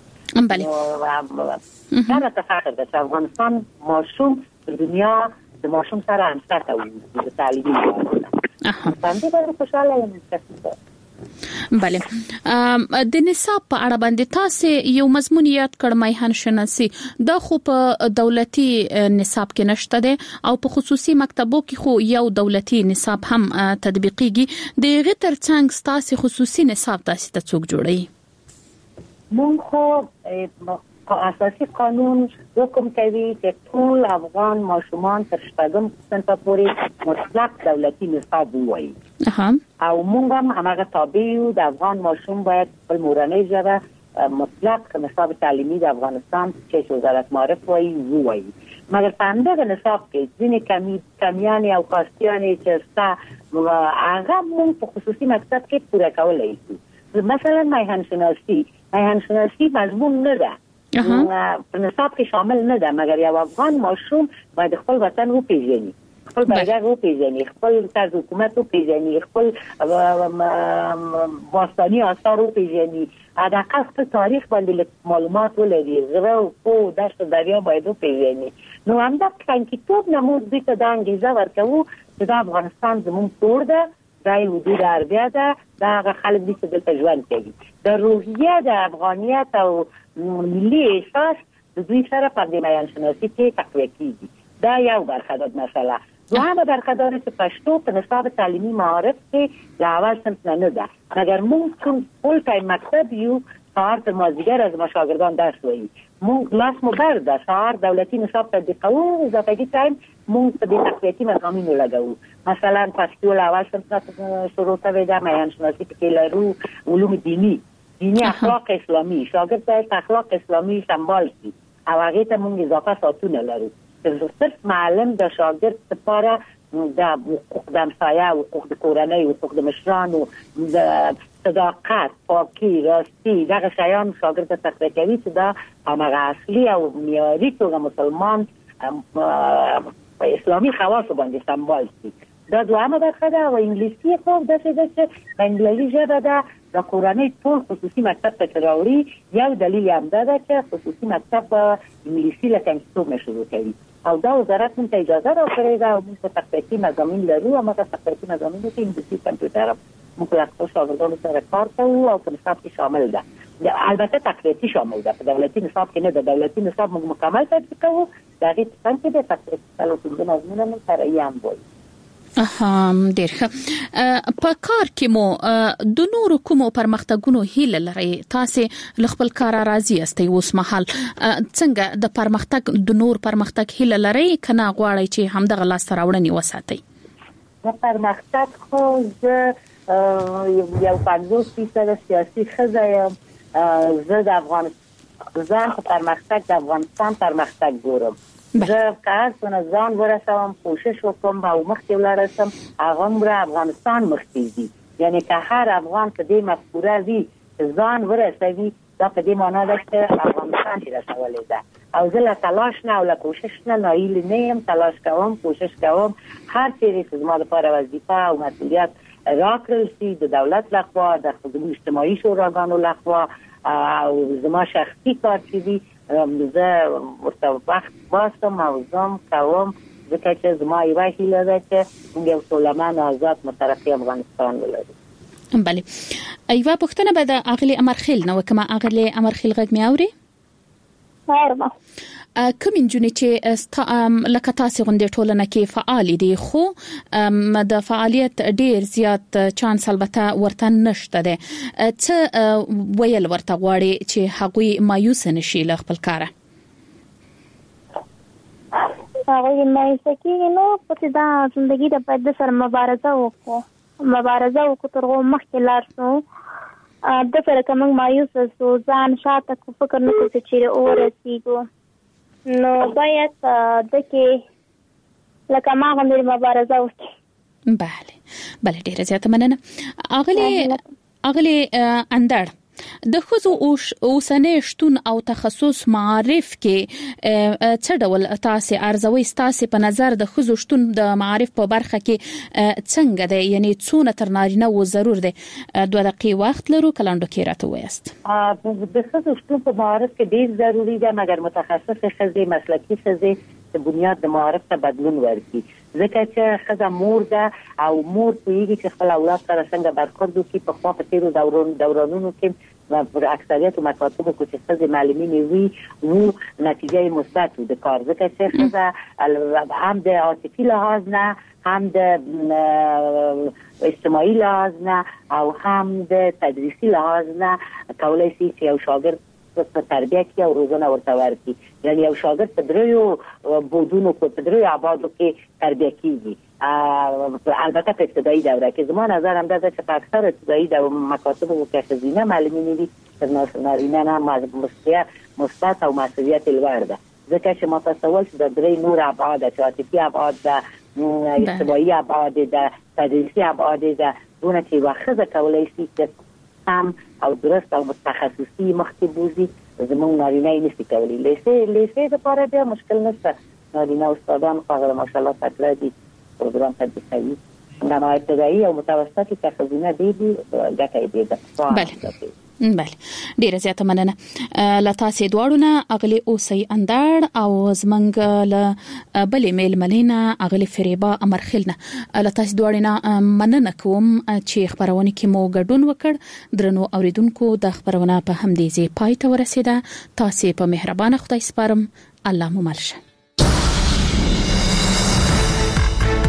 Speaker 8: دا راته فخر ده چې افغانستان ماشوم د دنیا د ماشوم سره همسطحه وي د تعلیمي لحاظ نه. په همدې باندې خوشحاله یم.
Speaker 5: بله د نصاب په اړه باندې تاسو یو مضمون یاد کړ میهن شناسي دا خو په دولتي نصاب کې نشته ده او په خصوصي مکتبو کې خو یو دولتي نصاب هم تطبیقيږي د غتر څنګه تاسو خصوصي نصاب تاسو ته څوک جوړي
Speaker 8: مونږ خو اساسي قانون حکم کوي چې ټول افغان ماشومان تر شپږم صنف پورې مطلق دولتي نصاب وایي
Speaker 5: اها
Speaker 8: او مونږ هم هغه تابع یو د افغان ماشوم باید خپل مورنۍ ژبه مطلق نصاب تعلیمي د افغانستان چې وزارت معرف وایي وایي مګر په همدغه نصاب کې ځینې کمی کمیان او خاصیانې چې ستا هغه مونږ په خصوصي مکتب کې پوره کولای شو مثلا میهن شناسی میهن شناسی مضمون نه ده په نصاب کې شامل نه ده مګر یو افغان ماشوم باید خپل وطن وپیژني خپل بیرغ وپیژني خپل طرز حکومت وپیژني خپل باستاني آثار وپیژني حداقل خپل تاریخ باندې معلومات ولري غره او کو دشت دریا باید وپیژني نو همدا څنګه ټول نمود دي ته د انګیزه ورکوو چې د افغانستان زموږ کور ده دا یو د عربیا ده دا خلک دي چې دلته ژوند کوي د روحیه د افغانیت او ملي احساس د دوی سره په دې میان شناسي کې تقویه کیږي دا یو برخه ده مثلا دوامه برخه ده چې پښتو په نصاب تعلیمي معارف کې لا اول صنف نه ده مګر موږ کوم فول ټایم مکتب یو سهار تر مازدیګر از ما شاګردان درس وایي موږ لاس مو بر ده سهار دولتي نصاب تطبیقوو اضافي ټایم موږ په دې تقویتي مضامینو لګوو مثلا پښتو لا اول صنف شروع شوی ده میان شناسي کې لرو علوم دینی دینی اخلاق اسلامی شاگرد باید اخلاق اسلامی سمبال شي او هغه ته موږ اضافه ساعتونه لرو صرف معلم د شاگرد لپاره د حقوق د همسایه او حقوق د کورنۍ او حقوق د مشرانو د صداقت پاکي راستی دغه شیان شاگرد ته تقویه کوي چې دا هغه اصلي او معیاري توګه مسلمان په اسلامي خواص باندې سمبال شي دا دوامه برخه ده او انګلیسي خو داسې ده چې انګلیسي ژبه ده د کورنۍ ټول خصوصي مکتب ته راوړي یو دلیل هم ده چې خصوصي مکتب انګلیسي له کمپیوټر نه شروع کوي او دا وزارت موږ ته اجازه راکړې ده او موږ په تقویتي مضامین لرو او موږ په تقویتي مضامینو کې انګلیسي کمپیوټر موږ له خپل شاګردانو سره کار کوو او په نصاب کې شامل ده البته تقویتي شامل ده په دولتي نصاب کې نه ده دولتي نصاب موږ مکمل تطبیق کوو دا هیڅ څنګه ده تقویتي څلور مضمونونه موږ سره یې هم وایي
Speaker 5: اها ډیر ښه په کار کې مو د نورو کومو پرمختګونو هیله لري تاسو خپل کار راضي استئ اوس مهال څنګه د پرمختګ د نور پرمختګ هیله لري کنه غواړئ چې همدغه لاس راوړنی وساتئ
Speaker 8: د پرمختګ خو یو پنځوس فیصد سیاسي خزایم زه د افغانستان ځان په پرمختګ د افغانستان پرمختګ ګورم زه کار څنګه ځان ورسوم کوشش وکم او مخکې ولاړ شم هغه مر افغانستان مخکې دي یعنی که هر افغان په دې مفکوره وي ځان ورسوي دا په دې معنی ده چې افغانستان یې رسولې ده او زه له تلاش نه او له کوشش نه ناهیلي نه یم تلاش کوم کوشش کوم هر چیرې چې زما لپاره وظیفه او مسؤلیت راکړل شي د دولت لخوا د خدمت اجتماعي شوراګانو لخوا او زما شخصي کار چې دي زه ورته وخت باسم او زم کوم ځکه چې زما یوه هیله ده چې موږ یو سوله آزاد مترقي افغانستان ولرو
Speaker 5: بله ایوه پوښتنه به د اغلی امرخیل نو کومه اغلی امرخیل غږ مې اوري
Speaker 6: هرما
Speaker 5: کوم انجونی چې لکه تاسو غونډه ټولنه کې فعال دي خو د فعالیت ډیر زیات چانس البته ورته نشته ده څه ویل ورته غواړي چې هغوی مایوس نشي له خپل کار
Speaker 6: هغه مایوس کیږي نو په دا ژوندۍ د پد سره مبارزه وکړو مبارزه وکړو ترغه مخکې لار سو د سره کوم مایوس سو ځان شاته کو فکر نه کوي چې اورسیګو نو باید دکې لکه ما غوندې مبارزه وکړي
Speaker 5: بله بله ډیره زیاته مننه اغلی اغلی اندړ د خزو اوسنۍ شتون او تخصص معارف کې څه ډول تاسو ارزوي تاسو په نظر د خزو شتون د معارف په برخه کې څنګه دی یعنی څونه تر نارینه و ضرور دی دوه دقیقې وخت لرو کلاندو کې راته وایست
Speaker 8: د خزو شتون په معارف کې ډیر ضروری دی مګر متخصص خزې مسلکي خزې اساس بنیاد د معارف ته بدلون ورکړي ځکه چې ښځه مور ده او مور پوهیږي چې خپل اولاد سره څنګه برخورد وکړي. په خوا په تیرو دوران دورانونو کې پر اکثریت مکاتبو کې چې ښځې معلمینې وي وو نتیجه مثبت و د کار ځکه چې ښځه هم د عاطفي لحاظ نه هم د اجتماعي لحاظ نه او هم د تدریسي لحاظ نه کولای شي چې یو شاګرد په تربیه کې او روزنه ورته ورکړي. یعنی یو شاګرد په دریو بودونو کې په دریو ابعادو کې تربیه کیږي. البته په ابتدایي دوره کې زما نظر هم دا چې په اکثر ابتدایي د مکاتبو کې ښځینه معلمینې دي تر نارینه نه مسؤلیت مثبت او مسؤلیت لوړ ده ځکه چې متصور چې د درې نور ابعاد چې عاطفي ابعاد ده اجتماعي ابعاد ده تدریسي ابعاد ده دونه چې واخذ کولای شي چې هم او درست او متخصصي مخکې بوزي زموږ نارینه یې نشي کولی. لیسې لیسې لپاره بیا مشکل نشته. نارینه استادان خو ماشاءالله تکړه دي پروګرام تدریس کوي. نه ابتدایي او متوسطه کې ښځینه دي دي ګټه یې ده.
Speaker 5: بله بله ډیره زیاته مننه له تاسو دواړو نه اغلی اوسئ اندړ او زمنګ له بلې میل ملینا اغلی فریبا امرخیل نه له تاسو دواړو نه مننه کوم چې خبرونه کې مو ګډون وکړ. درنو اوریدونکو د خبرونه په همدې ځای پای ته ورسیده. تاسو په مهربانه خدای سپارم. الله مو مل شه.